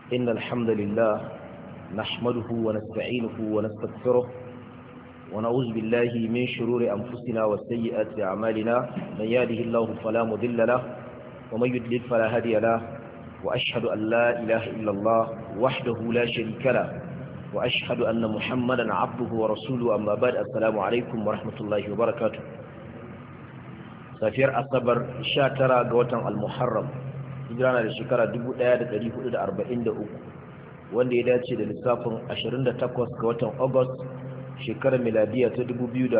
إن الحمد لله نحمده ونستعينه ونستغفره ونعوذ بالله من شرور أنفسنا وسيئات أعمالنا من يهده الله فلا مضل له ومن يضلل فلا هادي له وأشهد أن لا إله إلا الله وحده لا شريك له وأشهد أن محمدا عبده ورسوله أما بعد السلام عليكم ورحمة الله وبركاته safiyar asabar 19 ga watan al-muharram hijira da shekara 1443 wanda ya dace da lissafin 28 ga watan august shekarar miladiya ta 2021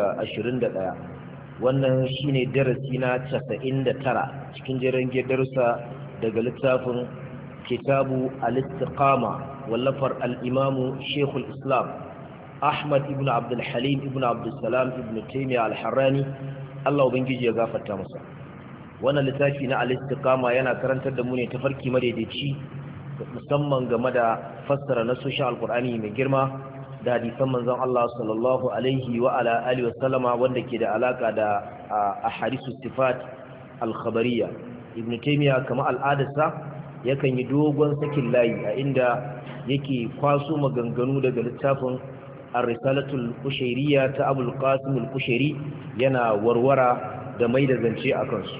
wannan shine darasi na 99 cikin jerin darussa daga littafin kitabu al-istiqama wallafar al-imamu shaykhul islam ahmad ibn abdul halim ibn abdul salam ibn taymiyyah al-harrani Allah ubangiji ya gafarta masa wannan littafi na al-istiqama yana karantar da mu ne tafarki madaidaici musamman game da fassara nasoshin alqur'ani mai girma da hadisan manzon Allah sallallahu alaihi wa ala alihi wasallama wanda ke da alaka da ahadithu sifat al-khabariyya ibn taymiya kama al'adarsa yakan yi dogon sakin layi a inda yake kwaso maganganu daga littafin ar-risalatul kushairiyya ta abul qasim al-kushairi yana warwara da mai da zance akan su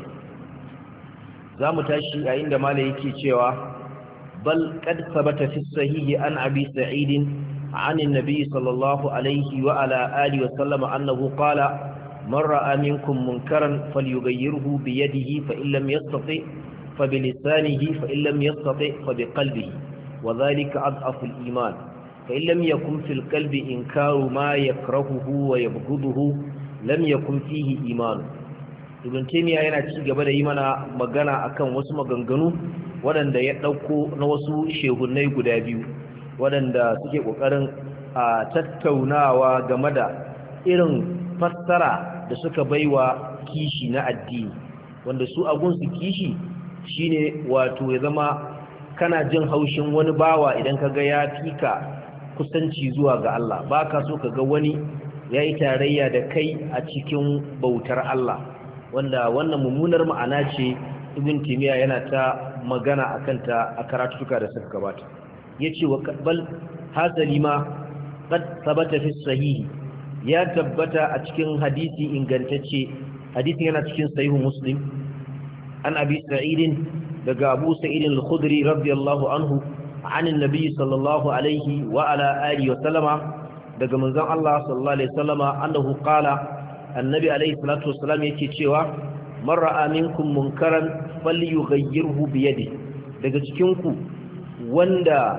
zamu tashi a inda malai yake cewa bal qad thabata fi sahihi an abi sa'id an an-nabi sallallahu alayhi wa ala alihi wa sallam annahu qala man ra'a minkum munkaran falyughayyirhu bi yadihi fa in lam yastati fa bi lisanihi fa in lam yastati fa bi qalbihi wa dhalika adhafu al-iman فإن لم يكن في القلب إنكار ما يكرهه ويبغضه لم يكن فيه إيمان Ibn Taymiyyah yana ci gaba da yi mana magana akan wasu maganganu waɗanda ya ɗauko na wasu shehunnai guda biyu waɗanda suke ƙoƙarin a tattaunawa game da irin fassara da suka baiwa kishi na addini wanda su agunsu kishi shine wato ya zama kana jin haushin wani bawa idan kaga ya fika kusanci zuwa ga Allah ba ka so ka ga wani ya yi tarayya da kai a cikin bautar Allah wanda wannan mummunar ma'ana ce ibn timiya yana ta magana a kanta a karatuka da suka gabata ya ce wa bal hasali ma qad sabata fi sahihi ya tabbata a cikin hadisi ingantacce hadisin yana cikin sahihu muslim an abi sa'idin daga abu sa'idin al-khudri radiyallahu anhu عن النبي صلى الله عليه وعلى آله وسلم daga manzon Allah sallallahu alaihi wasallam annahu qala annabi alaihi salatu wassalam yake cewa man ra'a minkum munkaran falyughayyirhu bi yadihi daga cikin ku wanda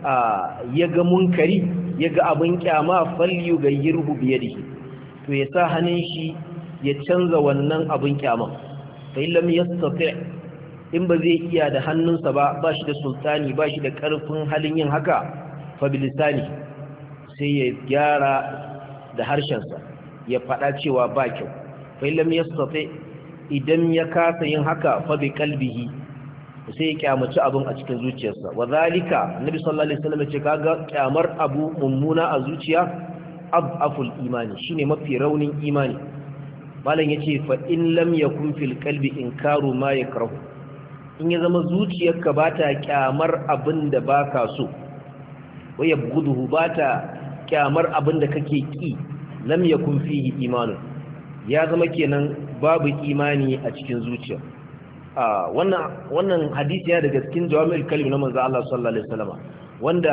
yaga munkari yaga abin kyama falyughayyirhu bi yadihi to ya sa hannun shi ya canza wannan abin kyama fa illam yastati' in ba zai iya da hannunsa ba shi da sultani ba shi da ƙarfin halin yin haka fabilisani sai ya gyara da harshensa ya faɗa cewa ba kyau fa'ilam ya safe idan ya kasa yin haka fabi kalbihi sai ya kyamaci abin a cikin zuciyarsa wa zalika nabi sallallahu alaihi wasallam ce kaga kyamar abu mummuna a zuciya ab'aful imani shine mafi raunin imani malam yace fa in lam yakun fil qalbi inkaru ma yakrahu in ya zama zuciyarka ba ta kyamar abin da ba ka so waya guduhu ba ta kyamar abin da kake ƙi lam yakun fihi imanun ya zama kenan babu imani a cikin zuciya wannan hadisi ya daga cikin jawami'ul kalim na manzo Allah sallallahu alaihi wasallam wanda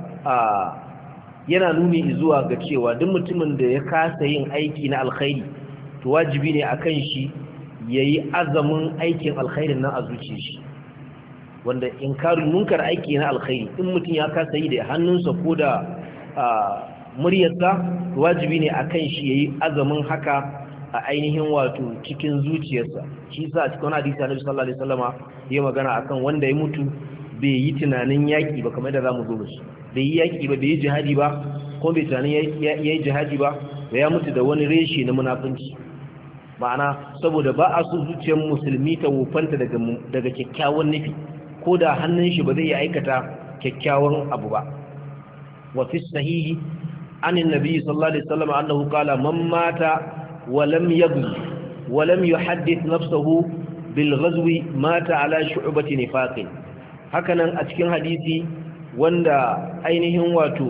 yana nuni zuwa ga cewa duk mutumin da ya kasa yin aiki na alkhairi to wajibi ne akan shi yayi azamin aikin alkhairin nan a zuciyar shi wanda inkarul munkar aiki na alkhairi in mutum ya kasa yi da hannunsa ko da muryarsa wajibi ne akan shi yayi azamin haka a ainihin wato cikin zuciyarsa shi yasa a cikin hadisi Annabi sallallahu alaihi wasallama yayi magana akan wanda ya mutu bai yi tunanin yaki ba kamar da zamu zo shi bai yi yaki ba bai yi jihadi ba ko bai tunanin yayi jihadi ba ya mutu da wani reshe na munafunci ma'ana saboda ba a so zuciyar musulmi ta wofanta daga kyakkyawan nufi ko da hannun shi ba zai aikata kyakkyawan abu ba wa fi sahihi anin nabi sallallahu alaihi wasallam annahu qala man mata wa lam yaghli wa lam yuhaddith nafsuhu bil ghazwi mata ala shu'bati nifaqin hakanan a cikin hadisi wanda ainihin wato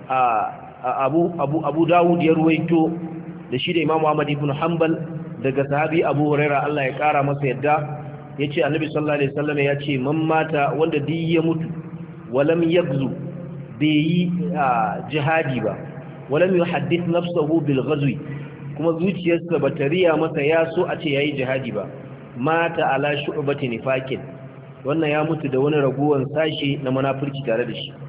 abu dawud ya ruwaito da shi da imamu ahmad ibn hanbal daga sahabi abu huraira Allah ya kara masa yadda yace annabi sallallahu alaihi wasallam yace man mata wanda duk ya mutu walam yagzu bai yi jihadi ba walam yuhaddith nafsuhu bil ghazwi kuma zuciyarsa bata riya masa ya so a ce yayi jihadi ba mata ala shu'bati nifaqin wannan ya mutu da wani raguwan sashi na munafurci tare da shi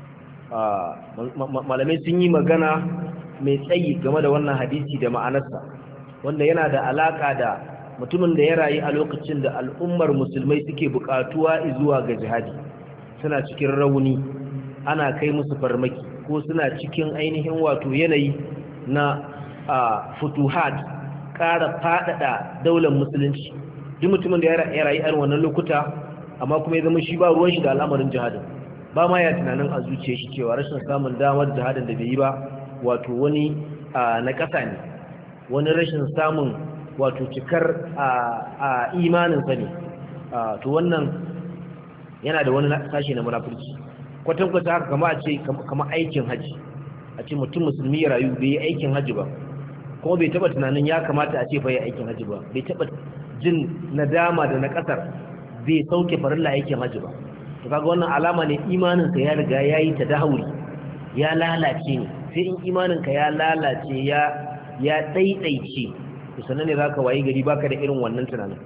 malamai sun yi magana mai tsayi game da wannan hadisi da ma'anarsa wanda yana da alaka da mutumin da ya rayu a lokacin da al'ummar musulmai suke bukatuwa zuwa ga jihadi suna cikin rauni ana kai musu farmaki ko suna cikin ainihin wato yanayi na futuhat ƙara faɗaɗa daular musulunci duk mutumin da ya rayu a wannan lokuta amma kuma ya zama shi ba ruwan shi da al'amarin jihadin ba ma ya tunanin a zuciya shi cewa rashin samun damar jihadin da bai yi ba wato wani na ƙasa ne wani rashin samun wato cikar a imaninsa ne to wannan yana da wani sashi na munafurci kwatankwata haka kama aikin haji a ce mutum musulmi ya rayu bai yi aikin haji ba kuma bai taba tunanin ya kamata a ce bai yi aikin haji ba bai taba jin nadama da na kasar bai sauke farilla aikin haji ba to kaga wannan alama ne imaninka ya riga ya yi tadahuri ya lalace ne sai in imaninka ya lalace ya daidaice to sannan ne zaka wayi gari baka da irin wannan tunanin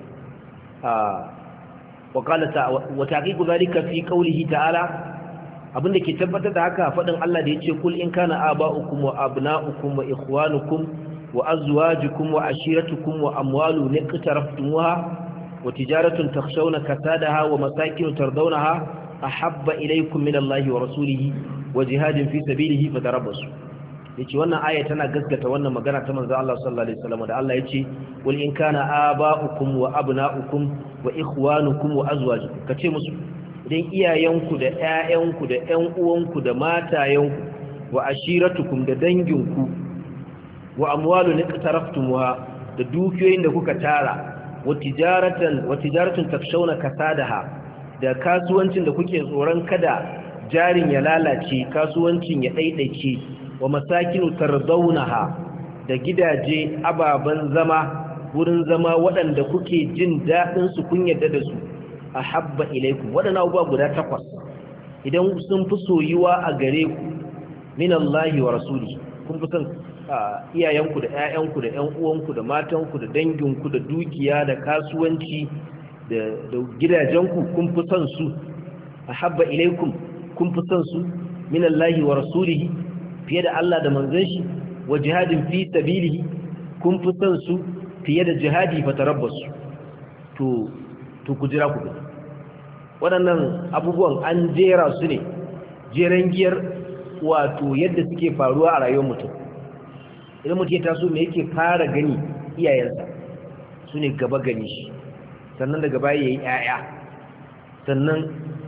wa taqiqu zalika fi qawlihi ta'ala abinda ke tabbatar da haka fadin Allah da yace kul in kana aba'ukum wa abna'ukum wa ikhwanukum wa azwajukum wa ashiratukum wa amwalun iqtaraftumuha wa tijaratun takhshawna kasadaha wa masakin tardawnaha ahabba ilaykum min Allahi wa rasulihi wa jihadin fi sabilihi fatarabbasu yace wannan aya tana gaskata wannan magana ta manzo Allah sallallahu alaihi wasallam da Allah yace kul in kana aba'ukum wa abna'ukum wa ikhwanukum wa azwajukum kace musu idan iyayenku da ƴaƴanku da ƴan uwanku da matayenku wa ashiratukum da danginku wa amwalun iqtaraftumuha da dukiyoyin da kuka tara wa tijaratan takshawna kasadaha da kasuwancin da kuke tsoron kada jarin ya lalace kasuwancin ya daidaice wa masakinu tardawnaha da gidaje ababan zama wurin zama waɗanda kuke jin daɗin su kun yarda da su ahabba ilaikum waɗannan abubuwa guda 8 idan sun fi soyuwa a gare ku min Allah wa rasuli kun fi son iyayenku da ƴaƴanku da ƴan uwanku da matanku da danginku da dukiya da kasuwanci da gidajenku kun fi son su ahabba ilaikum kun fi son su min Allah wa rasulihi fiye da Allah da manzon shi wa jihadin fi sabilihi kun fi son su fiye da jihadi fa tarabbasu to ku jira ku gani waɗannan abubuwan an jera su ne jeren giyar wato yadda suke faruwa a rayuwar mutum idan mutum ya taso me yake fara gani iyayensa su ne gaba gani shi sannan daga baya ya yi ƴaƴa sannan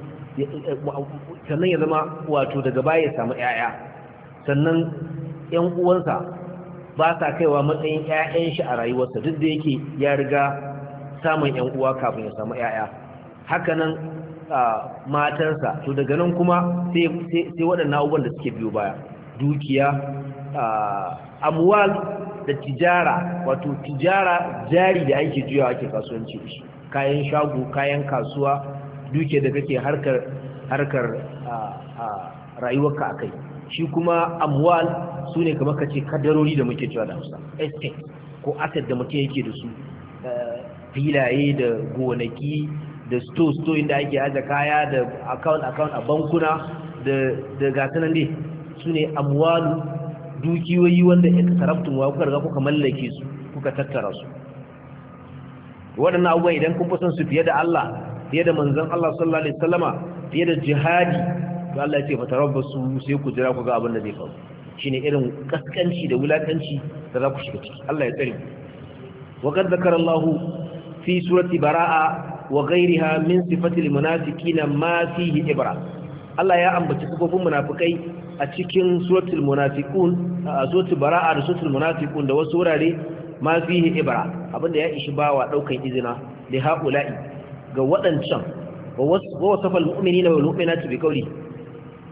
ya zama wato daga baya ya samu ƴaƴa sannan ƴan uwansa ba sa kaiwa matsayin ƴaƴan shi a rayuwarsa duk da yake ya riga samun ƴan uwa kafin ya samu ƴaƴa hakanan matarsa to daga nan kuma sai waɗannan abubuwan da suke biyo baya dukiya amwal da tijara wato tijara jari da ake juyawa ake kasuwanci shi kayan shago kayan kasuwa duke da kake harkar rayuwarka akai shi kuma amwal sune kamar kace kadarori da muke cewa da Hausa estate ko asset da mutum yake da su filaye da gonaki da store inda ake aje kaya da account a bankuna da gatanan dai sune amwalu dukiyoyi wanda aka taraftun wa kuka riga kuka mallake su kuka tattara su waɗannan abubuwa idan kun fi su fiye da Allah fiye da manzon Allah sallallahu alaihi wasallama fiye da jihadi to Allah ya ce fa tarabbasu sai ku jira ku ga abin da zai faru shine irin kaskanci da wulakanci da za ku shiga ciki Allah ya tsare ku wa qad zakara Allah fi surati baraa wa ghayriha min sifatil munafiqina ma fihi ibra Allah ya ambaci sifofin munafikai a cikin suratul munafiqun suratul baraa da suratul munafiqun da wasu wurare ma fihi ibra abinda ya ishi bawa daukan izina li haula'i ga wadancan wa wasafal mu'minina wal mu'minati bi qawli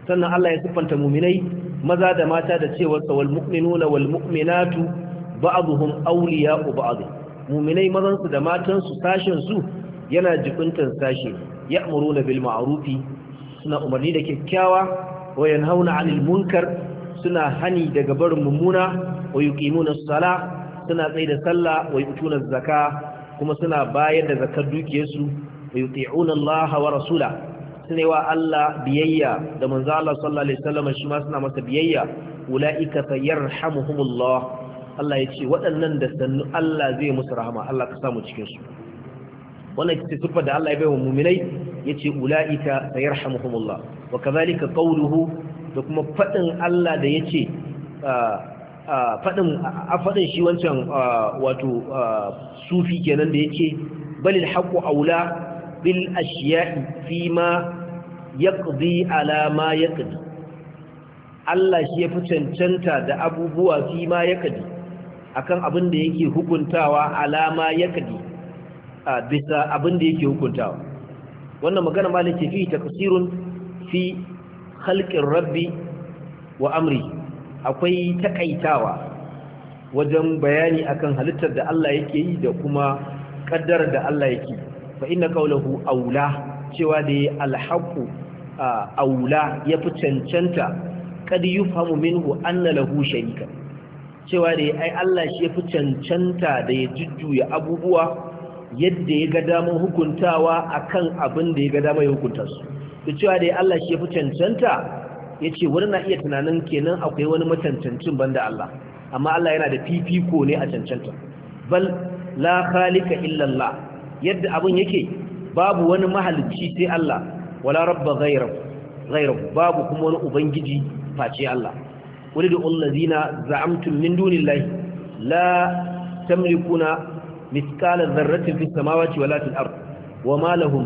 sannan Allah ya siffanta mu'minai maza da mata da cewa wal mu'minuna wal mu'minatu ba'dhum awliya'u ba'd mu'minai mazan su da matan su sashen su yana jibintan sashi ya'muruna bil ma'rufi suna umarni da kyakkyawa wa yanhauna 'anil munkar suna hani daga barin mummuna wa yuqimuna as-salah suna tsaye da sallah wa yutuna az-zaka kuma suna bayar da zakar dukiyarsu wa yuti'una Allah wa rasula sune wa Allah biyayya da manzo Allah sallallahu alaihi wasallam shi ma suna masa biyayya ulaika sayarhamuhumullah Allah yace waɗannan da sannu Allah zai musu rahama Allah ka samu cikin su wannan ita sifar da Allah ya baiwa mu'minai yace ulaika sayarhamuhumullah wa kadhalika qawluhu da kuma fadin Allah da yace fadin shi wancan wato sufi kenan da yake balil haqu aula bil ashiya'i fima yaqdi ala ma yaqdi Allah shi yafi cancanta da abubuwa fima yaqdi akan abin da yake hukuntawa ala ma yaqdi bisa abin da yake hukuntawa wannan magana malaki fi tafsirun fi khalqir rabbi wa amri akwai takaitawa wajen bayani akan halittar da Allah yake yi da kuma kaddar da Allah yake fa inna qawluhu aula cewa da alhaqu aula yafi cancanta kad yufhamu minhu anna lahu sharika cewa da ai Allah shi yafi cancanta da ya jujjuya abubuwa yadda ya ga damar hukuntawa akan abin da ya ga damar hukunta su da cewa da Allah shi yafi cancanta yace wani na iya tunanin kenan akwai wani macancancin banda Allah amma Allah yana da fifiko ne a cancanta bal la khaliqa illa Allah yadda abin yake babu wani mahalicci sai Allah wala rabba ghayruhu babu kuma wani ubangiji face Allah walidu allazina za'amtum min dunillahi la tamlikuna mithqala dharratin fis samawati wala fil ard wama lahum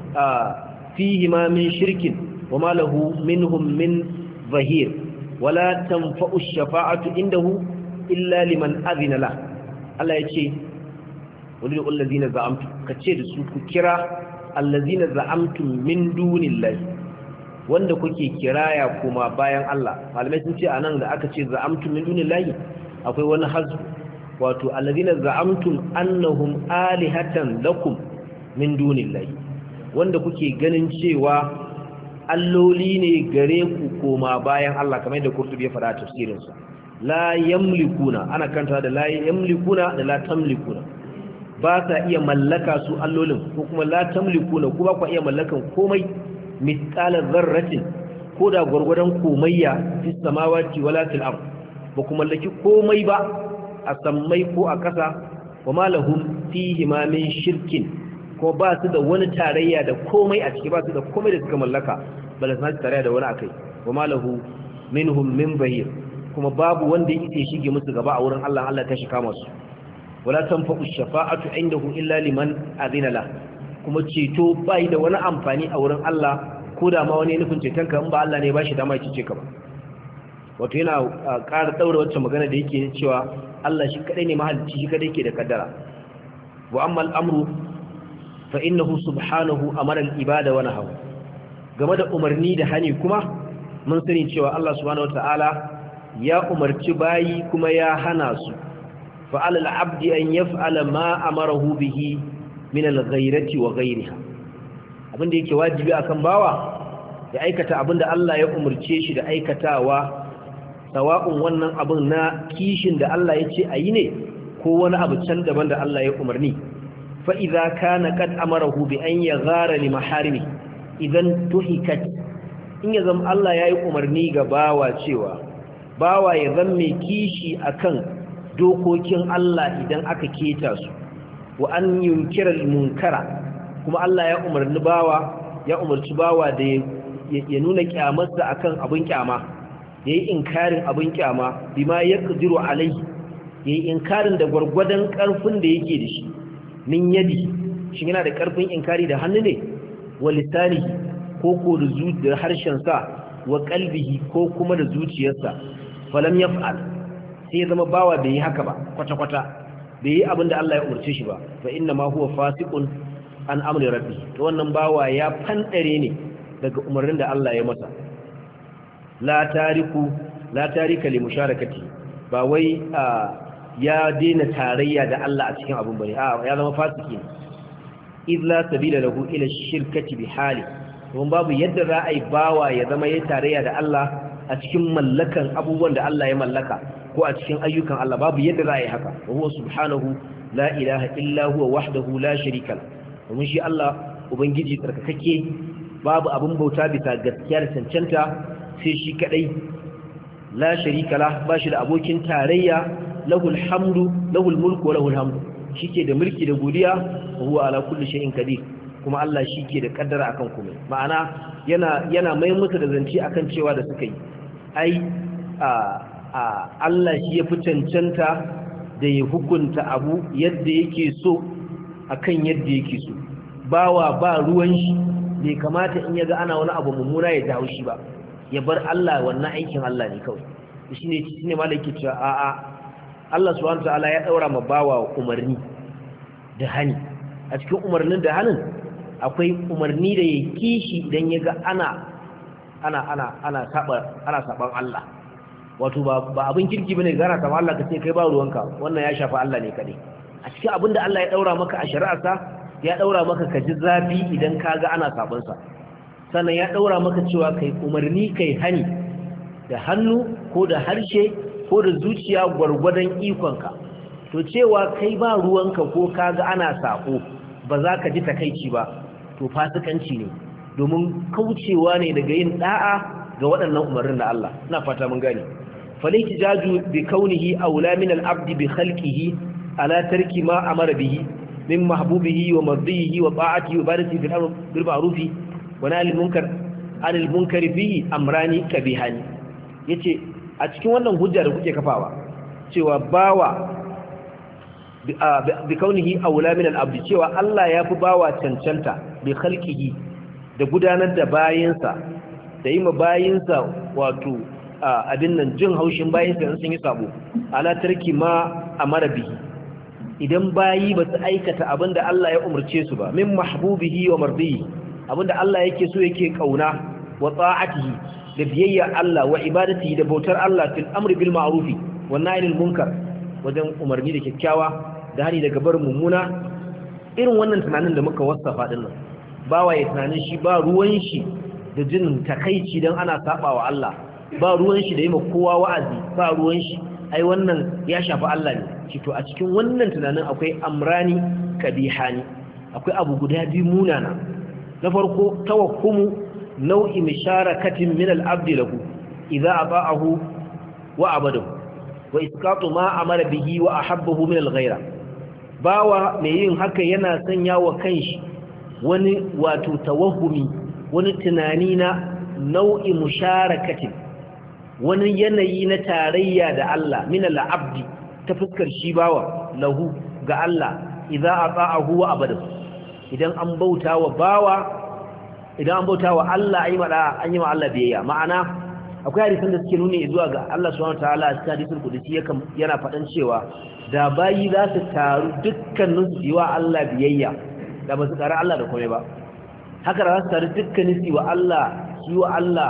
fihi ma min shirkin wama lahu minhum min zahir wala tanfa'u ash-shafa'atu indahu illa liman adhina la Allah yace walidu allazina za'amtum kace da su ku kira allazina za'amtum min dunillahi wanda kuke kiraya kuma bayan Allah malamai sun ce anan da aka ce za'amtum min dunillahi akwai wani hazu wato allazina za'amtum annahum alihatan lakum min dunillahi wanda kuke ganin cewa alloli ne gare ku koma bayan Allah kamar da Qurtubi ya fara tafsirin sa la yamlikuna ana kanta da la yamlikuna da la tamlikuna ba sa iya mallaka su allolin ko kuma la tamlikuna ko ba ku iya mallakan komai mithqala dharratin ko da gurgurdan komayya fi samawati wala fil ard ba ku mallaki komai ba a sammai ko a ƙasa wa malahum fihi ma min shirkin ko ba su da wani tarayya da komai a ciki ba su da komai da suka mallaka bala su tarayya da wani akai wa malahu minhum min bahir kuma babu wanda yake shige musu gaba a wurin Allah Allah ta shi kama su wala tanfa'u shafa'atu indahu illa liman adina la kuma ceto bai da wani amfani a wurin Allah ko da ma wani nufin ceton ka in ba Allah ne ba shi dama ya cece ka ba wato yana ƙara daura wacce magana da yake cewa Allah shi kadai ne mahalicci shi kadai ke da kaddara wa amma al'amru fa innahu subhanahu amara al-ibada wa nahaw game da umarni da hani kuma mun sani cewa Allah subhanahu wataala ya umarci bayi kuma ya hana su fa alal abdi an yaf'ala ma amarahu bihi min al-ghayrati wa ghayriha abinda yake wajibi akan bawa ya aikata abinda Allah ya umarce shi da aikatawa sawa'un wannan abin na kishin da Allah ya ce a yi ne ko wani abu can daban da Allah ya umarni fa'iza ka na kad amarahu bi an ya gara li maharimi idan tuhikat in ya zama Allah ya yi umarni ga bawa cewa bawa ya zama mai kishi akan dokokin Allah idan aka keta su wa an yunkira munkara kuma Allah ya umarci bawa da ya nuna kyamarsa akan abin kyama yayi inkarin abin kyama bima yaqdiru alai yayi inkarin da gurgurdan karfin da yake da shi min yadi shi yana da karfin inkari da hannu ne wa lisani ko da zuciyar harshen sa wa qalbihi ko kuma da zuciyarsa falam yaf'al sai zama bawa bai yi haka ba kwata kwata bai yi abin da Allah ya umarce shi ba fa inna ma huwa fasiqun an amri rabbi to wannan bawa ya fandare ne daga umarnin da Allah ya masa la tarika li musharakati ba wai ya daina tarayya da Allah a cikin abun bane ya zama fasiki ne idh la sabila lahu ila shirkati bi hali don babu yadda za a yi bawa ya zama ya tarayya da Allah a cikin mallakan abubuwan da Allah ya mallaka ko a cikin ayyukan Allah babu yadda za a yi haka wa huwa subhanahu la ilaha illa huwa wahdahu la sharika lahu domin shi Allah ubangiji tsarkakake babu abin bauta bisa gaskiyar cancanta sai shi kadai la sharika lahu ba shi da abokin tarayya lahul hamdu lahul mulku wa lahul hamdu shike da mulki da godiya huwa ala kulli shay'in qadir kuma Allah shike da kaddara akan komai ma'ana yana mai musu da zanci akan cewa da suka yi ai Allah shi ya fi cancanta da ya hukunta abu yadda yake so akan yadda yake so bawa ba ruwan shi bai kamata in yaga ana wani abu mummuna ya dawo shi ba ya bar Allah wannan aikin Allah ne kawai shine malaki cewa Allah subhanahu wataala ya daura ma bawa umarni da hani a cikin umarnin da hanin akwai umarni da ya kishi idan yaga ana saban Allah wato ba abin kirki bane gara ta Allah kace kai ba ruwanka wannan ya shafa Allah ne kadai a cikin abinda Allah ya daura maka a shari'arsa ya daura maka ka ji zafi idan kaga ana sabon sa sannan ya daura maka cewa kai umarni kai hani da hannu ko da harshe ko da zuciya gwargwadon ikonka to cewa kai ba ruwanka ko kaga ana sako ba za ka ji takeici ba to fasikanci ne domin kaucewa ne daga yin da'a ga waɗannan umarnin da Allah ina fata mun gane falaiti jaju bi kaunihi aula min al-abdi bi khalqihi ala tarki ma amara bihi min mahbubihi wa mardihi wa ta'atihi wa ibadatihi fil amr bil ma'ruf wa nahy anil munkar fihi amrani kabihani yace a cikin wannan hujja da kuke kafawa cewa bawa bi kaunihi aula min al-abdi cewa Allah ya fi bawa cancanta bi khalqihi da gudanar da bayinsa da yi ma bayinsa wato abin nan jin haushin bayinsa sun yi sabo ala tarki ma amara bihi idan bayi ba su aikata abinda Allah ya umarce su ba min mahbubihi wa mardihi abinda Allah yake so yake kauna wa ta'atihi da biyayya Allah wa ibadatihi da bautar Allah fil amri bil ma'ruf wa nahy anil munkar wajen umarni da kyakkyawa da hani daga barin mummuna irin wannan tunanin da muka wasafa din nan bawa ya tunanin shi ba ruwan shi da jin takaici don ana saba wa Allah ba ruwan shi da yi ma kowa wa'azi ba ruwan shi ai wannan ya shafi Allah ne shi to a cikin wannan tunanin akwai amrani kabihani akwai abu guda biyu munana na farko tawakkumu nau'i misharakatin min al-abdi lahu idza ata'ahu wa abadahu wa isqatu ma amara bihi wa ahabbahu min al-ghayra bawa mai yin haka yana sanya wa kanshi wani wato tawahumi wani tunani na nau'i musharakatin wani yanayi na tarayya da Allah min al-abdi ta fuskar shi bawa lahu ga Allah idza ata'ahu wa abada idan an bauta wa bawa idan an bauta wa Allah an yi ma Allah biyayya ma'ana akwai hadisan da suke nuni zuwa ga Allah subhanahu wataala a cikin hadisul qudsi yana faɗan cewa da bayi za su taru dukkanin su yi wa Allah biyayya da ba su ƙara Allah da kome ba haka da za su taru dukkanin su yi wa Allah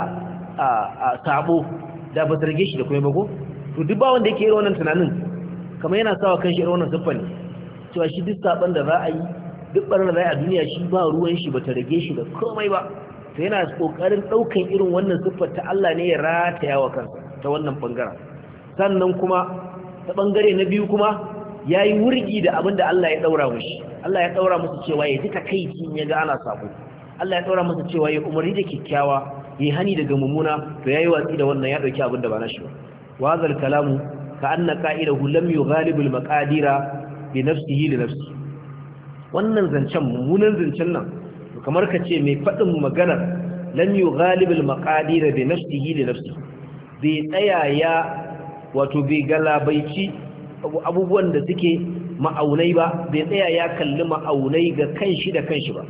sabo da ba su rage shi da kome ba ko to duk ba wanda yake irin wannan tunanin kamar yana sawa kan shi irin wannan siffar ne cewa shi duk saban da za a yi duk barin da za a duniya shi ba ruwan shi ba ta rage shi da komai ba to yana kokarin daukan irin wannan siffar ta Allah ne ya rataya wa kansa ta wannan bangaren sannan kuma ta bangare na biyu kuma yayi wurgi da abin da Allah ya daura mishi Allah ya daura musu cewa ya ji takeici ya ga ana sabo Allah ya daura musu cewa ya umarni da kikkiawa yi hani daga mummuna to yayi watsi da wannan ya dauki abin da ba nashi ba wa zal kalamu ka anna qa'idahu lam yughalib al maqadira bi nafsihi li nafsi wannan zancen mummunan zancen nan kamar ka ce mai fadin maganar lam yughalib al maqadira bi nafsihi li nafsi bai tsaya ya wato bai galabaici abubuwan da suke ma'aunai ba bai tsaya ya kalli ma'aunai ga kanshi da kanshi ba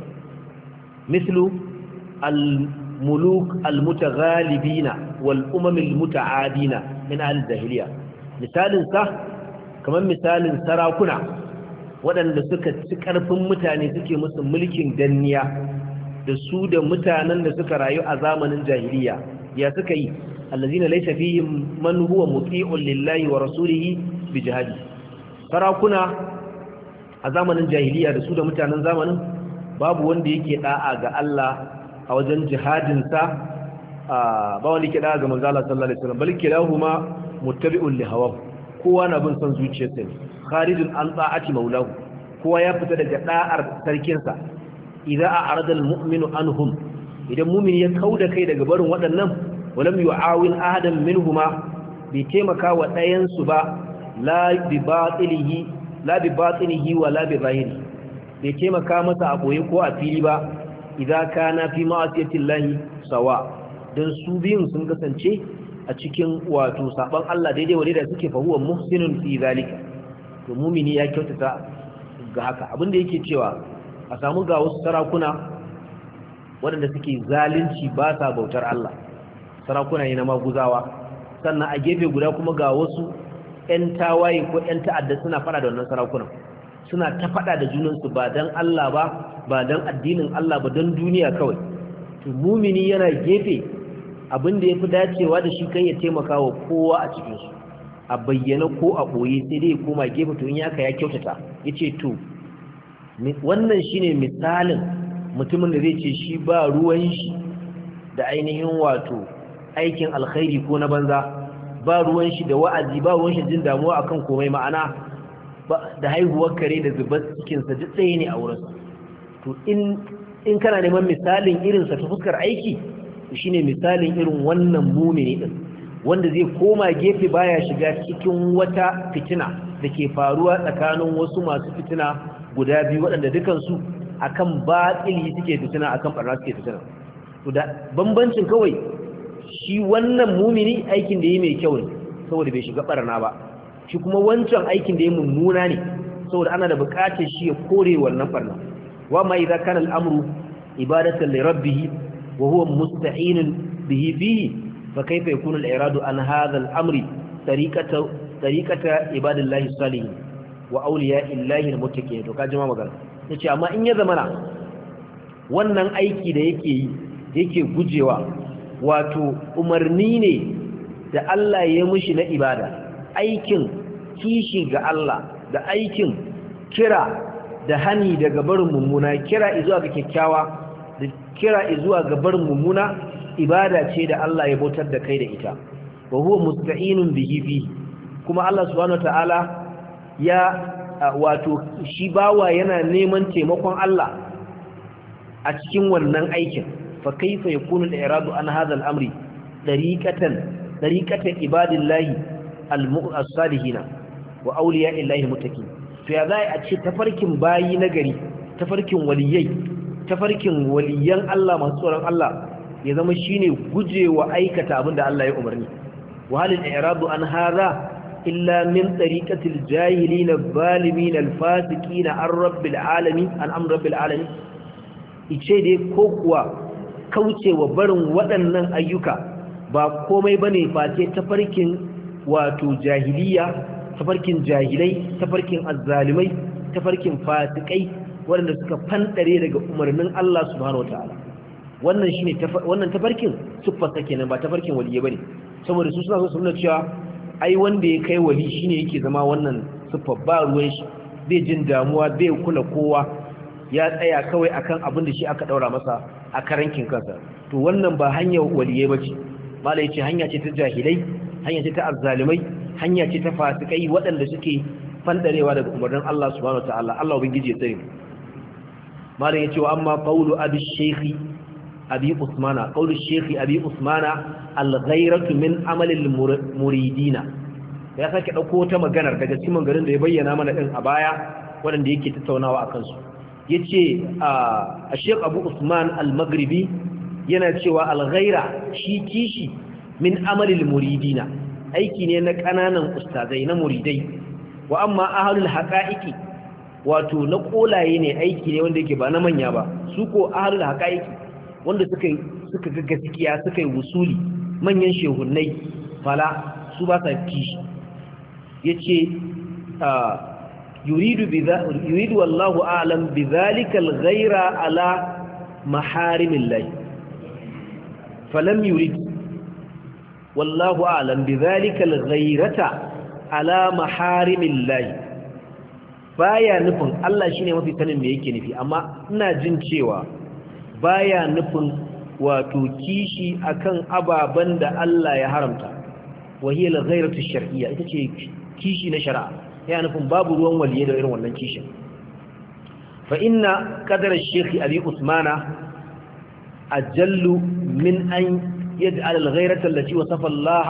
mislu al-muluk al-mutaghalibina wal umam al-muta'adina min al-jahiliya misalin sa kamar misalin sarakuna waɗanda suka ci ƙarfin mutane suke musu mulkin danniya da su da mutanen da suka rayu a zamanin jahiliya ya suka yi allazina laysa fihim man huwa muti'un lillahi wa rasulihi bi jihadi. Sarakuna a zamanin jahiliya da su da mutanen zamanin babu wanda yake da'a ga Allah a wajen jihadin sa, ba wanda yake da'a ga manzo Allah sallallahu alaihi wasallam, bal kilahuma muttabi'un li hawa, kowa na bin son zuciyarsa ne, kharijun an ta'ati maulahu, kowa ya fita daga da'ar sarkinsa. idza a'rada al-mu'minu anhum, idan mu'min ya kauda kai daga barin waɗannan, walam yu'awin ahadan minhuma, bai taimaka wa ɗayan su ba, la bi batinihi wa la bi zahiri, bai taimaka masa a boye ko a fili ba, idza kana fi ma'asiyati llahi sawa, dan su biyun sun kasance a cikin wato saban Allah daidai wa da suke fa huwa muhsinun fi zalika, to mu'mini ya kyautata ga haka. Abinda yake cewa a samu ga wasu sarakuna waɗanda suke zalunci ba sa bautar Allah, sarakuna ne na maguzawa, sannan a gefe guda kuma ga wasu 'yan tawaye ko 'yan ta'adda suna fada da wannan sarakunan, suna ta fada da junansu ba don Allah ba don addinin Allah ba, don duniya kawai. to mumini yana gefe, abin da ya fi dacewa da shi kai ya taimaka wa kowa a cikinsu, a bayyana ko a ɓoye, sai dai ya koma gefe. to in yaka ya kyautata, ya ce to wannan shine misalin mutumin da zai ce shi ba ruwan shi da ainihin wato aikin alkhairi ko na banza, ba ruwan shi da wa'azi, ba ruwan shi jin damuwa akan komai, ma'ana da haihuwar kare da zubar cikinsa duk tsaye ne a wurinsa. to in kana neman misalin irinsa ta fuskar aiki, shine misalin irin wannan mumini din, wanda zai koma gefe baya shiga cikin wata fitina da ke faruwa tsakanin wasu masu fitina guda biyu waɗanda dukansu akan baƙili suke fitina, akan ɓarna suke fitina. to da bambancin kawai, shi wannan mumini aikin da yi mai kyau ne saboda bai shiga ɓarna ba, shi kuma wancan aikin da yi mummuna ne saboda ana da buƙatar shi ya kore wannan ɓarna. wa ma idza kana al-amru ibadatan li rabbih wa huwa musta'inun bihi fihi fa kayfa yakunu al-iradu an hadha al-amri tariqata ibadillahi salihin wa awliya'illahi al-muttaqin. to kaji ma magana yace amma in ya zamana wannan aiki da yake gujewa wato umarni ne da Allah ya mushi na ibada, aikin kishi ga Allah da aikin kira da hani daga barin mummuna, kira izuwa ga kyakkyawa da kira izuwa ga barin mummuna, ibada ce da Allah ya bautar da kai da ita. wa huwa musta'inun bihi fi, kuma Allah subhanahu wataala ya wato shi bawa yana neman taimakon Allah a cikin wannan aikin. fa kaifa yakunu al-iradu an hadha al-amri dariqatan ibadillahi al-salihin wa awliya'illahi al-muttaqin. to ya zai a ce tafarkin bayi nagari, tafarkin waliyai, tafarkin waliyan Allah masu tsoron Allah ya zama shine gujewa aikata abinda Allah ya umarni. wa halil i'radu an hadha illa min tariqatil jahilin al-zalimin al-fasiqin an rabbil alamin, an amr rabbil alamin. ice dai ko kuwa kaucewa barin waɗannan ayyuka ba komai bane face tafarkin wato jahiliya, tafarkin jahilai, tafarkin azzalimai, tafarkin fasikai waɗanda suka fandare daga umarnin Allah subhanahu wataala. wannan shine wannan tafarkin siffarsa kenan, ba tafarkin waliye bane, saboda su suna so su nuna cewa ai wanda ya kai wali shine yake zama wannan siffar, ba ruwan shi, bai jin damuwa, bai kula kowa, ya tsaya kawai akan abin da shi aka daura masa a karankin kansa. to wannan ba hanyar waliye bace, malai yace hanya ce ta jahilai, hanya ce ta azzalimai, hanya ce ta fasikai waɗanda suke fandarewa daga umarnin Allah subhanahu wataala. Allah ubangiji ya tsare mu. malai yace wa amma qawlu abi shaykhi abi usmana, qawlu shaykhi abi usmana al-ghayratu min amali al-muridina. ya sake dauko ta maganar daga cikin garin da ya bayyana mana din a baya waɗanda yake tattaunawa akan su. yace a Sheikh Abu Usman al-Maghribi yana cewa al-ghayra shi kishi min amali al-muridina, aiki ne na kananan ustazai na muridai. wa amma ahlul haqa'iqi, wato na kolaye ne, aiki ne wanda yake ba na manya ba. su ko ahlul haqa'iqi wanda suka ga gaskiya, suka yi wusuli, manyan shehunnai, fala su ba sa kishi. yace yuridu wallahu a'lam bidhalika al-ghayra ala maharimillah falam yurid wallahu a'lam bidhalika al-ghayrata ala maharimillahi baya nufin Allah shine mafi sanin me yake nufi amma ina jin cewa baya nufin wato kishi akan ababan da Allah ya haramta wahiyar al-ghayratu ash-shar'iyya ita ce kishi na shari'a ya nufin babu ruwan waliye da irin wannan kishin fa inna qadar ash-shaykh abi usmana ajallu min an yaj'al al-ghayrata allati wasafa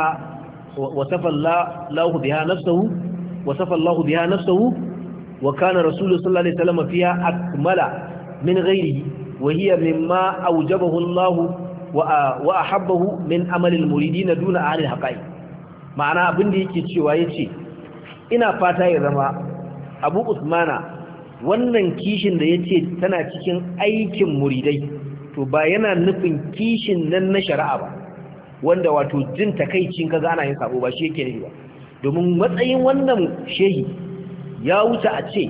Allah biha nafsuhu wasafa Allah biha nafsuhu wa kana rasulullahi sallallahu alaihi wasallam fiha akmala min ghayrihi wa hiya mimma awjabahu Allah wa ahabbahu min amal al-muridin duna ahli al-haqa'iq ma'ana abin da yake cewa yace ina fata ya zama Abu Usmana wannan kishin da yace tana cikin aikin muridai to ba yana nufin kishin nan na shari'a ba wanda wato jin takaicin kaga ana yin sabo ba shi yake nufi ba domin matsayin wannan shehi ya wuce a ce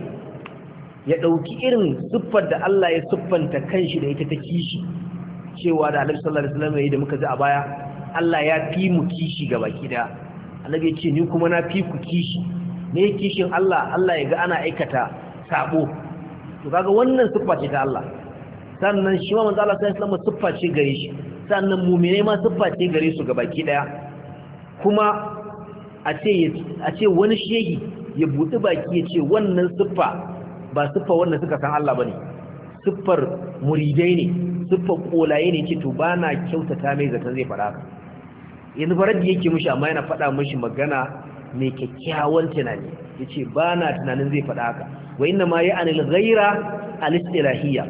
ya dauki irin siffar da Allah ya siffanta kanshi da ita ta kishi cewa da Annabi sallallahu alaihi wasallam yayin da muka ji a baya Allah ya fi mu kishi gabaki daya Annabi ya ce ni kuma na fi ku kishi ne kishin Allah ya ga ana aikata sabo to kaga wannan siffa ce ta Allah sannan shi ma manzo Allah sallallahu alaihi wasallam siffa ce gare shi sannan mu'mine ma siffa ce gare su gabaki daya kuma a ce wani shehi ya buɗi baki ya ce wannan siffa ba siffa wannan suka san Allah bane siffar muridai ne siffar kolaye ne ce to bana kyautata mai zaton zai fara haka yanzu faradi yake mishi amma yana faɗa mishi magana mai kyakkyawan tunani yace bana tunanin zai faɗa haka wa inna ma ya'anil ghaira al-istilahiyya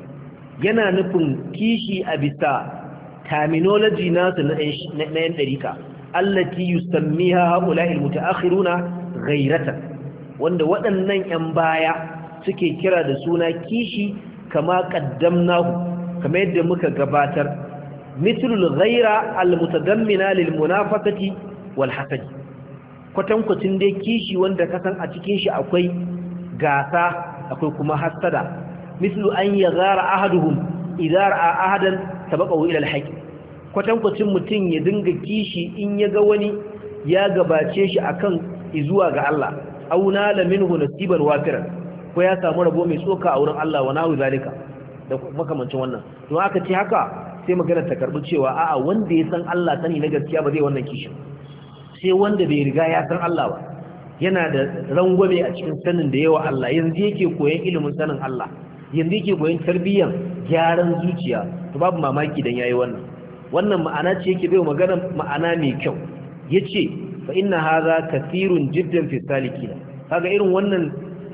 yana nufin kishi a bisa terminology nasu na yan ɗarika allati yusammiha haula'il mutaakhiruna ghairatan wanda waɗannan yan baya suke kira da suna kishi kama qaddamnahu kamar yadda muka gabatar mithlul ghaira almutadammina lilmunafasati wal hasad kwatankwacin dai kishi wanda kasan a cikin shi akwai gasa akwai kuma hasada mithlu an yaghara ahaduhum idza ra'a ahadan sabaqahu ila alhaq kwatankwacin mutum ya dinga kishi in ya ga wani ya gabace shi akan izuwa ga Allah aw nala minhu nasiban wafiran ko ya samu rabo mai tsoka a wurin Allah wa nahu zalika da makamancin wannan to aka ce haka sai magana ta karbi cewa a'a wanda ya san Allah sani na gaskiya ba zai wannan kishi sai wanda bai riga ya san Allah ba yana da rangwame a cikin sanin da yawa Allah yanzu yake koyon ilimin sanin Allah yanzu yake koyon tarbiyyar gyaran zuciya to babu mamaki dan yayi wannan ma'ana ce yake bai magana ma'ana mai kyau yace fa inna hadha kathirun jiddan fi salikin kaga irin wannan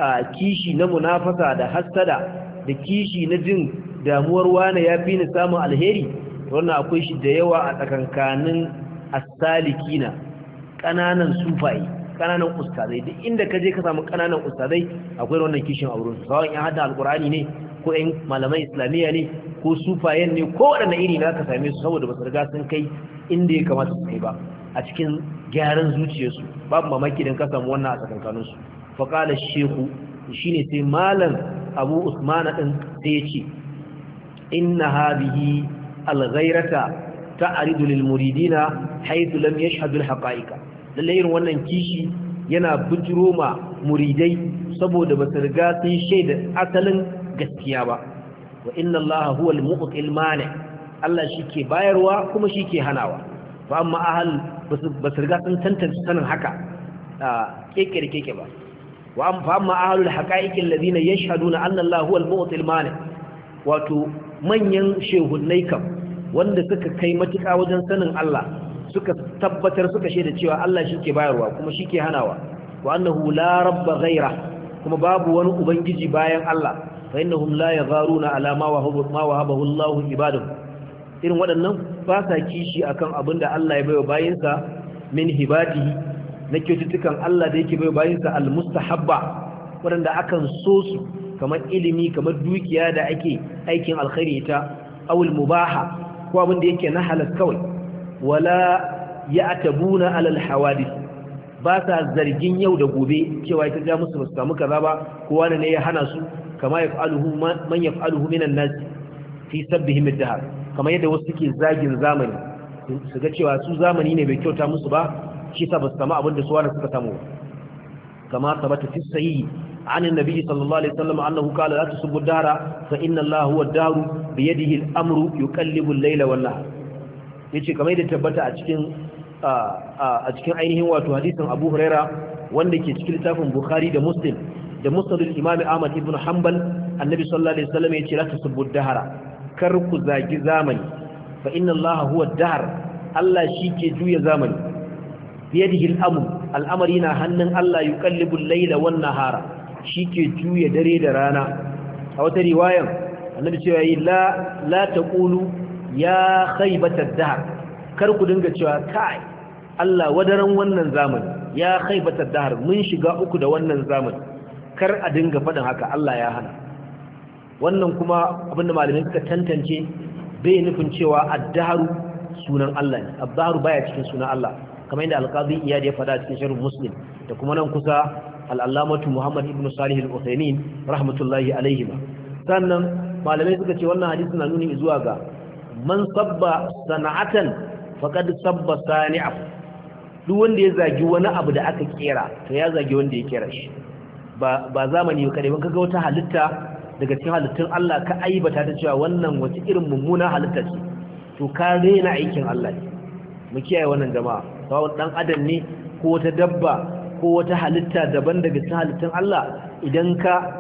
kishi na munafasa da hasada da kishi na jin damuwar wani yafi ni samun alheri wannan akwai shi da yawa a tsakankanin as-salikina kananan sufai kananan ustazai duk inda ka je ka samu kananan ustazai akwai wannan kishin auren su sawan ya hada alqur'ani ne ko ɗan malamai islamiyya ne ko sufayen ne ko waɗanne iri na ka same su saboda ba su riga sun kai inda ya kamata su kai ba a cikin gyaran zuciyarsu babu mamaki don ka samu wannan a tsakankaninsu faƙalar shehu shi ne sai malam abu usmana ɗin sai ya ce inna habihi alghairata ta aridu lil muridina haythu lam yashhadu al haqa'iqa lalle irin wannan kishi yana bujiro ma muridai saboda ba su riga sun shaida asalin gaskiya ba wa inna allaha huwa al mu'til mani Allah shike bayarwa kuma shike hanawa fa amma ahal basu riga sun tantance sanin haka keke da keke ba wa amma ahlul haqa'iqil ladina yashhaduna anna allaha huwa al mu'til mani wato manyan shehunnai kam wanda suka kai matuƙa wajen sanin Allah suka tabbatar suka shaida cewa Allah shike bayarwa kuma shike hanawa wa annahu la rabba ghayra kuma babu wani ubangiji bayan Allah fa innahum la yagharuna ala ma wahabahu Allah ibadahu irin waɗannan ba sa kishi akan abinda Allah ya baiwa bayinsa min hibatihi na kyaututtukan Allah da yake baiwa bayinsa almustahabba waɗanda akan so su kamar ilimi kamar dukiya da ake aikin alkhairi ta awul mubaha ko abin da yake na halal kawai wala ya'tabuna alal hawadith ba sa zargin yau da gobe cewa ita ga musu basu samu kaza ba ko wani ne ya hana su kama yaf'aluhu man yaf'aluhu minan nas fi sabbihim ad-dahr kamar yadda wasu suke zagin zamani su ga cewa su zamani ne bai kyauta musu ba shi sa ba su samu abin da su wani suka samu kama sabata fi sahihi عن النبي صلى الله عليه وسلم أنه قال لا تسبوا الدهر فإن الله هو الدهر بيده الأمر يقلب الليل والنهار yace kamar da tabbata a cikin ainihin wato hadisin Abu Huraira wanda ke cikin littafin Bukhari da Muslim da Musnad al-Imam Ahmad ibn Hanbal annabi sallallahu alaihi wasallam yace la tasubbu ad-dahra kar ku zagi zamani fa inna Allah huwa ad-dahr Allah ke juya zamani biyadihi al-amr al-amri na hannun Allah yuqallibu al-layla wan-nahara ke juya dare da rana a wata riwayan annabi cewa yi la taqulu ya khaybatad dahr kar ku dinga cewa kai Allah wadaran wannan zamani ya khaybatad dahr mun shiga uku da wannan zamani kar a dinga faɗin haka Allah ya hana wannan kuma abinda malamai suka tantance bai nufin cewa ad-dahru sunan Allah ne ad-dahru baya cikin sunan Allah kamar yadda al-Qadi Iyad ya faɗa cikin Sharh Muslim da kuma nan kusa al'allamatu Muhammad ibn Salih al-Uthaymin rahmatullahi alaihi ba sannan malamai suka ce wannan hadisi na nuni zuwa ga man sabba sana'atan faqad sabba sani'a duk wanda ya zagi wani abu da aka kera to ya zagi wanda ya kera shi ba zamani ba kadai ban kaga wata halitta daga cikin halittun Allah ka aibata ta cewa wannan wata irin mummuna halitta ce to ka rena aikin Allah ne mu kiyaye wannan jama'a sawan dan adam ne ko wata dabba ko wata halitta daban daga cikin halittun Allah idan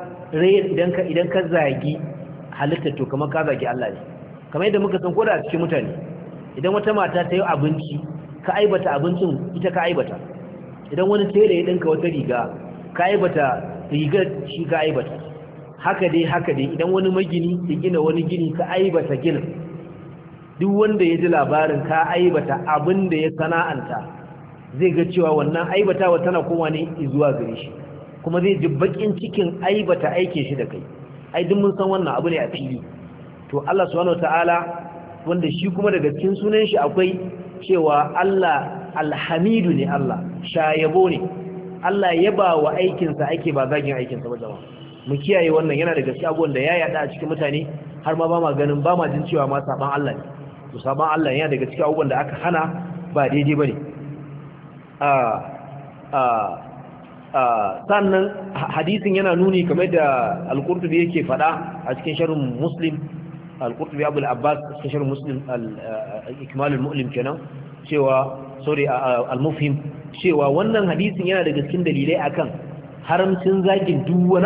ka zagi halitta to kamar ka zagi Allah ne kamar yadda muka san koda a cikin mutane idan wata mata ta yi abinci ka aibata abincin ita ka aibata idan wani tela ya dinka wata riga ka aibata rigar shi ka aibata haka dai idan wani magini ya gina wani gini ka aibata ginin duk wanda ya ji labarin ka aibata abin da ya sana'anta zai ga cewa wannan aibatawa tana kowa ne zuwa gare shi kuma zai ji bakin cikin aibata aikin shi da kai ai duk mun san wannan abu ne a fili to Allah subhanahu wataala wanda shi kuma daga cikin sunan shi akwai cewa Allah alhamidu ne Allah shayabo ne Allah yaba wa aikin sa ake ba zagin aikin sa ba jama'a mu kiyaye wannan yana daga cikin abubuwan da ya yada a cikin mutane har ma ba ma ganin ba ma jin cewa ma saban Allah ne to saban Allah yana daga cikin abubuwan da aka hana ba daidai bane sannan hadisin yana nuni kamar da al-Qurtubi yake fada a cikin sharhin Muslim al-Qurtubi Abu al-Abbas cikin sharhin Muslim al-Ikmal al-Mu'lim kenan cewa al-Mufhim cewa wannan hadisin yana daga cikin dalilai akan haramcin zagin duk wani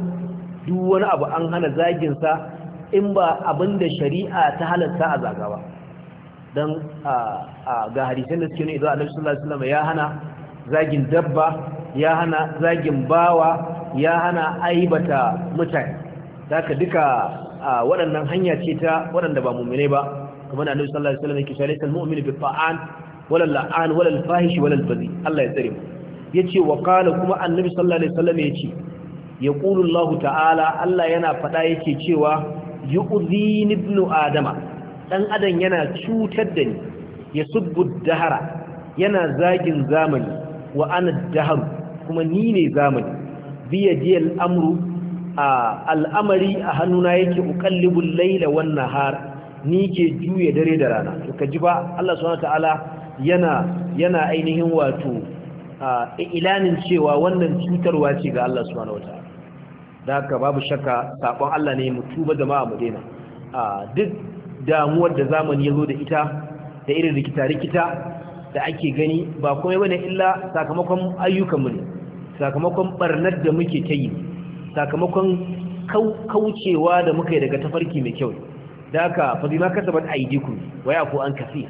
abu an hana zagin sa in ba abinda shari'a ta halatta a zaga ba dan ga hadisan da suke ne idan Annabi sallallahu alaihi wasallam ya hana zagin dabba ya hana zagin bawa ya hana aibata mutane haka duka waɗannan hanya ce ta waɗanda ba mu'mine ba kamar Annabi sallallahu alaihi wasallam yake cewa laysal mu'minu bi ta'an wala la'an wala al-fahish wala al-bazi Allah ya tsare mu yace wa qala kuma Annabi sallallahu alaihi wasallam yace yaqulu Allah ta'ala Allah yana faɗa yake cewa yu'dhini ibnu adama dan adam yana cutar da ni ya subbu dahara yana zagin zamani wa ana dahar kuma ni ne zamani biyadi al'amru al'amari a hannuna yake uqallibul layla wan nahar ni ke juye dare da rana to kaji ba Allah subhanahu wataala yana ainihin wato ilanin cewa wannan cutarwa ce ga Allah subhanahu wataala da haka babu shakka sabon Allah ne mu tuba jama'a mu daina duk damuwar da zamani ya zo da ita da irin rikita da ake gani ba komai bane illa sakamakon ayyukanmu ne sakamakon barnar da muke ta yi sakamakon kaucewa da muka yi daga tafarki mai kyau da haka fa bima kasabat aydikum wa yafu an kaseer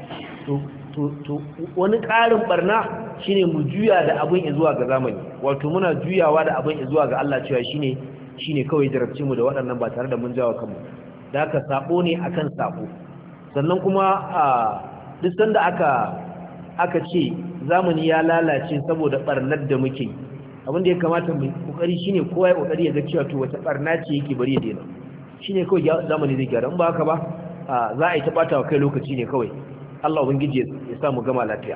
to wani ƙarin barna shine mu juya da abin zuwa ga zamani wato muna juyawa da abin zuwa ga Allah cewa shine kawai jarabci mu da waɗannan ba tare da mun jawo kanmu da haka sabo ne akan sabo sannan kuma duk sanda aka ce zamani ya lalace saboda barnar da muke abin da ya kamata mu kokari shine kowa ya kokari ya ga cewa to wata barna ce yake bari ya daina shine kawai zamani zai gyara in ba haka ba za a yi tabata wa kai lokaci ne kawai Allah ubangiji ya sa mu gama lafiya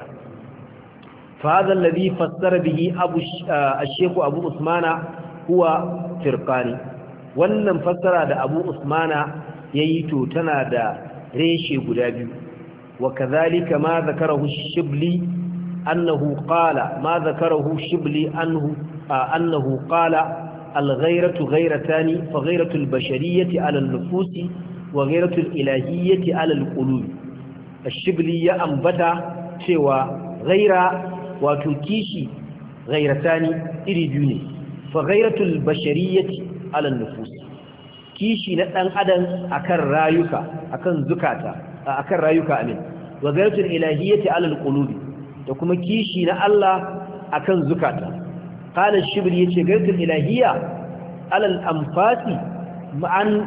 fa hadha alladhi fassara bihi ash-shaykh Abu Usmana huwa firqani wannan fassara da Abu Usmana yayi to tana da reshe guda biyu وكذلك ما ذكره الشبلي أنه قال أنه قال الغيرة غيرتان فغيرة البشرية على النفوس وغيرة الإلهية على القلوب. الشبلي يأنبت سوى غير وتكيشي غيرتان إريدوني فغيرة البشرية على النفوس kishi na ɗan adam akan rayuka akan zukata akan rayuka amin wa ghayratul ilahiyyati alal qulubi da kuma kishi na Allah akan zukata qala shibri yace ghayratul ilahiyya alal anfasi ma'an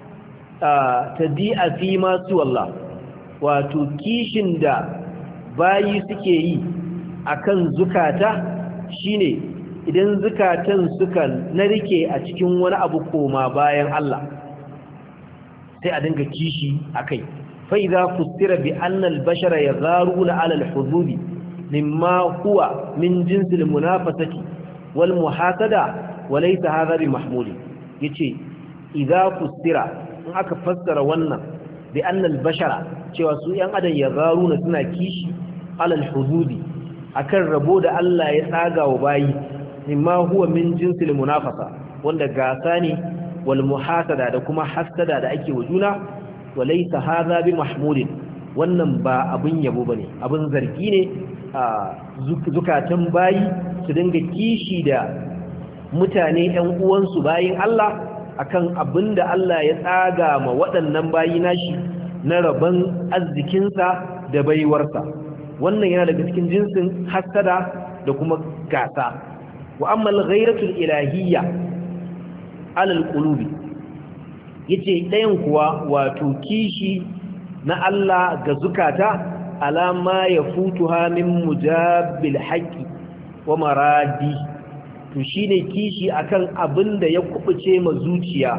tadi'a fi ma su Allah wato kishin da bayi suke yi akan zukata shine idan zukatan suka narke a cikin wani abu koma bayan Allah sai a dinga kishi akai fa idza fustira bi anna al-bashara yagharuna ala al-hudud mimma huwa min jins al-munafasati wal muhasada walaysa hadha bi mahmud yace idza fustira in aka fassara wannan bi anna al-bashara cewa su yan adam yagharuna suna kishi ala al-hudud akan rabo da Allah ya tsaga wa bayi mimma huwa min jinsil munafasa wanda gasa ne wal muhasada da kuma hasada da ake wa juna walaysa hadha bi mahmudin wannan ba abun yabo bane abun zargi ne a zukatan bayi su dinga kishi da mutane ɗan uwansu bayin Allah akan abinda Allah ya tsaga ma waɗannan bayi nashi na rabon arzikinsa da baiwarsa wannan yana daga cikin jinsin hasada da kuma gasa wa amma al-ghayratul ilahiyya ala al-qulubi yace dayan kuwa wato kishi na Allah ga zukata alama yafutuha min mujabbil haqqi wa maradi to shine kishi akan abinda ya kubuce ma zuciya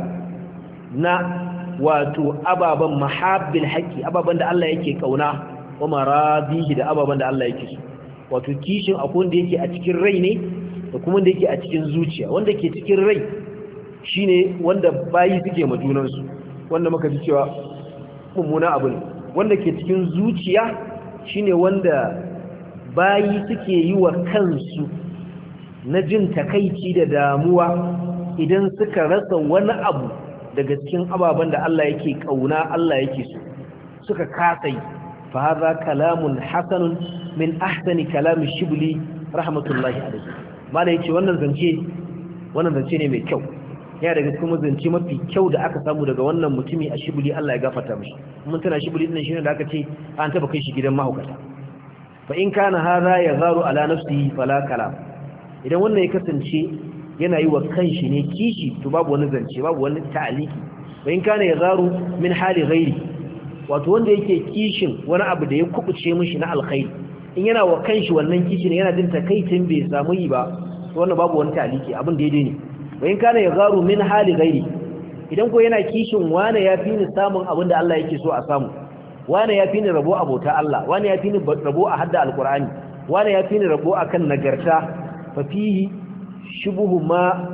na wato ababan mahabbil haqqi ababan da Allah yake kauna wa maradihi da ababan da Allah yake so wato kishin akwai wanda yake a cikin rai ne da kuma wanda yake a cikin zuciya wanda ke cikin rai shine wanda bayi suke ma junansu wanda muka ji cewa mummuna abu ne wanda ke cikin zuciya shine wanda bayi suke yi wa kansu na jin takaici da damuwa idan suka rasa wani abu daga cikin ababen da Allah yake kauna Allah yake so suka kasai fa hadha kalamun hasanun min ahsani kalami shibli rahmatullahi alayhi malai yace wannan zance ne mai kyau yana daga cikin zance mafi kyau da aka samu daga wannan mutumi a shibli Allah ya gafarta mishi mun tana shibli din shine da aka ce an taba kai shi gidan mahaukata fa in kana hadha yazaru ala nafsihi fala kalam idan wannan ya kasance yana yi wa kanshi ne kishi to babu wani zance babu wani ta'aliki fa in kana yazaru min hali ghairi wato wanda yake kishin wani abu da ya kubuce mishi na alkhairi in yana wa kanshi wannan kishi ne yana jin takaitin bai samu yi ba to wannan babu wani ta'aliki abin daidai ne wa in kana yazaru min hali ghairi idan ko yana kishin wane yafi ni samun abin da Allah yake so a samu wane yafi ni rabo abota Allah wane yafi ni rabo a hadda alqur'ani wane yafi ni rabo akan nagarta fa fihi shubuhum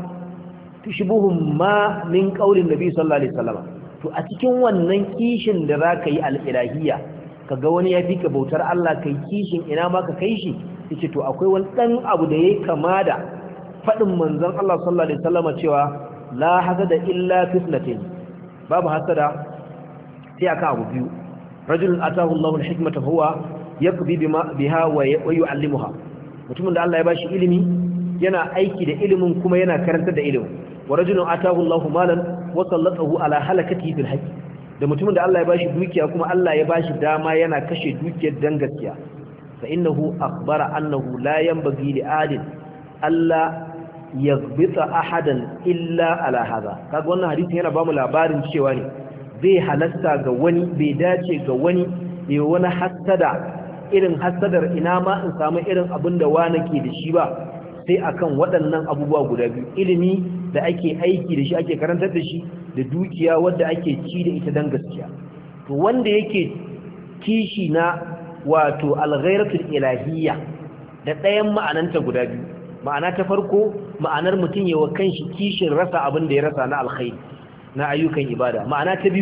ma min qaulin nabi sallallahu alaihi wasallam to a cikin wannan kishin da zaka yi al-ilahiyya kaga wani yafi ka bautar Allah kai kishin ina ma ka kai shi yace to akwai wani dan abu da yake kama da fadin manzon Allah sallallahu alaihi wasallam cewa la hasada illa fitnatin babu hasada sai aka abu biyu rajulun atahu Allahu al-hikmata huwa yaqdi biha wa yu'allimuha mutumin da Allah ya bashi ilimi yana aiki da ilimin kuma yana karantar da ilimin wa rajulun atahu Allahu malan wa sallatahu ala halakatihi bil haqq da mutumin da Allah ya bashi dukiya kuma Allah ya bashi dama yana kashe dukiyar dan gaskiya fa innahu akhbara annahu la yanbaghi li adin alla yaghbita ahadan illa ala hadha kaga wannan hadisi yana ba mu labarin cewa ne bai halasta ga wani bai dace ga wani bai wani hasada irin hasadar ina ma in samu irin abin da wani ke da shi ba sai akan waɗannan abubuwa guda biyu ilimi da ake aiki da shi ake karantar da shi da dukiya wadda ake ci da ita dan gaskiya to wanda yake kishi na wato al-ghairatul ilahiyya da ɗayan ma'ananta guda biyu ma'ana ta farko ma'anar mutum yawa kanshi kishin rasa abin da ya rasa na alkhairi na ayyukan ibada ma'ana ta biyu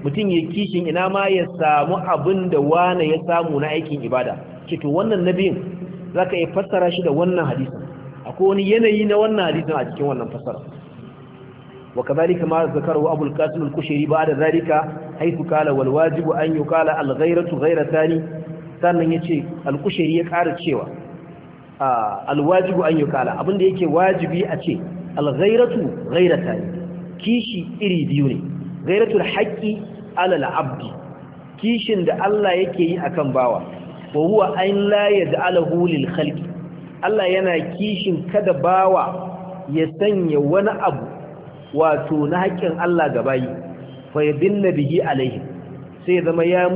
mutum ya kishin ina ma ya samu abin da wane ya samu na aikin ibada ce to wannan nabiyin zaka iya fassara shi da wannan hadisin akwai wani yanayi na wannan hadisin a cikin wannan fassara wa kadhalika ma zakarahu abul qasim al-kushairi ba'da zalika haythu qala wal wajibu an yuqala al-ghayratu ghayratani sannan yace al-kushairi ya ƙara cewa al-wajibu an yuqala abinda yake wajibi a ce al-ghayratu ghayratani kishi iri biyu ne ghayratul haqqi ala al-abdi kishin da Allah yake yi akan bawa wa huwa an la yaj'alahu lil khalqi Allah yana kishin kada bawa ya sanya wani abu wato na haƙƙin Allah ga bayi fa yadinna bihi alaihi sai zama ya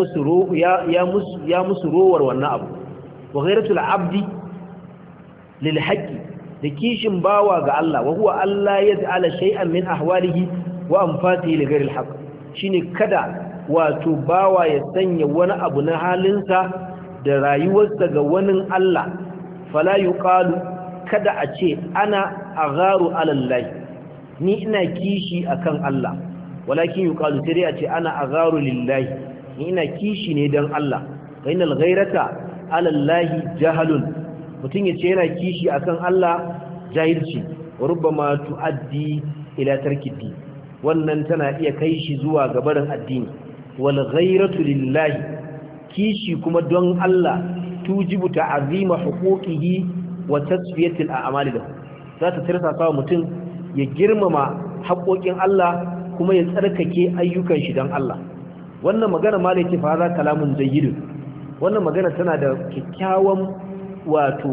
musu rowar wannan abu wa ghayratul abdi lil haqqi da kishin bawa ga Allah wa huwa Allah yaj'ala shay'an min ahwalihi wa anfatihi li ghayril haqq shine kada wato bawa ya sanya wani abu na halinsa da rayuwarsa ga wani Allah fala yuqalu kada a ce ana agharu ala Allah ni ina kishi akan Allah walakin yuqalu sai dai a ce ana agharu lillahi ni ina kishi ne dan Allah fa innal ghayrata ala Allah jahalun mutun yace yana kishi akan Allah jahilci wa rubbama tuaddi ila tarkiddi wannan tana iya kai shi zuwa ga barin addini wal ghayratu lillahi kishi kuma don Allah tujibu ta'zima huquqihi wa tasfiyati al-a'mali lahu za ta tirsa sawa mutum ya girmama haƙoƙin Allah kuma ya tsarkake ayyukan shi don Allah wannan magana malai ce fa za kalamun jayyid wannan magana tana da kyakkyawan wato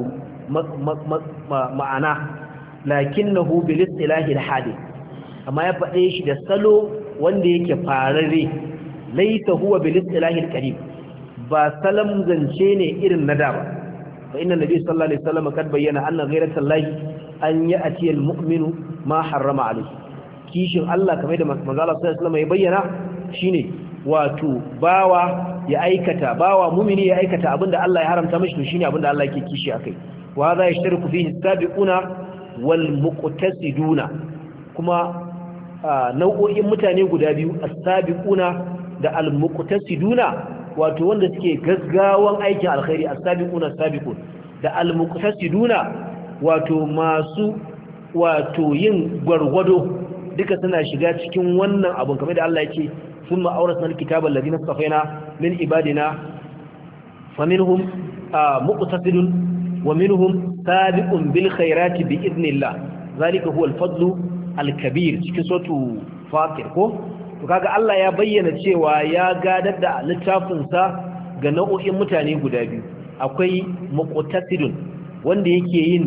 ma'ana lakinnahu bil istilahi al-hadith amma ya faɗe shi da salo wanda yake fararre laita huwa bil istilahi al-karim ba salam zance ne irin na da ba fa inna nabi sallallahu alaihi wasallam kad bayyana anna ghayrata llahi an ya'ti al-mu'minu ma harrama alayhi kishin Allah kamar da manzo Allah sallallahu alaihi wasallam ya bayyana shine wato bawa mu'mini ya aikata abinda Allah ya haramta mishi to shine abinda Allah yake kishi akai wa hadha yashtariku fihi as-sabiquna wal muqtasiduna kuma nau'o'in mutane guda biyu as-sabiquna da al-muqtasiduna wato wanda suke gaggawan aikin alkhairi as-sabiquna as-sabiqun da al-muqtasiduna wato masu wato yin gwargwado duka suna shiga cikin wannan abun kamar da Allah yake thumma awrasna al-kitaba alladhina safaina min ibadina faminhum muqtasidun wa minhum sabiqun bil khairati bi idnillah zalika huwa al-fadlu al-kabir cikin suratu fatir ko to kaga Allah ya bayyana cewa ya gadar da littafinsa ga nau'o'in mutane guda biyu akwai muqtasidun wanda yake yin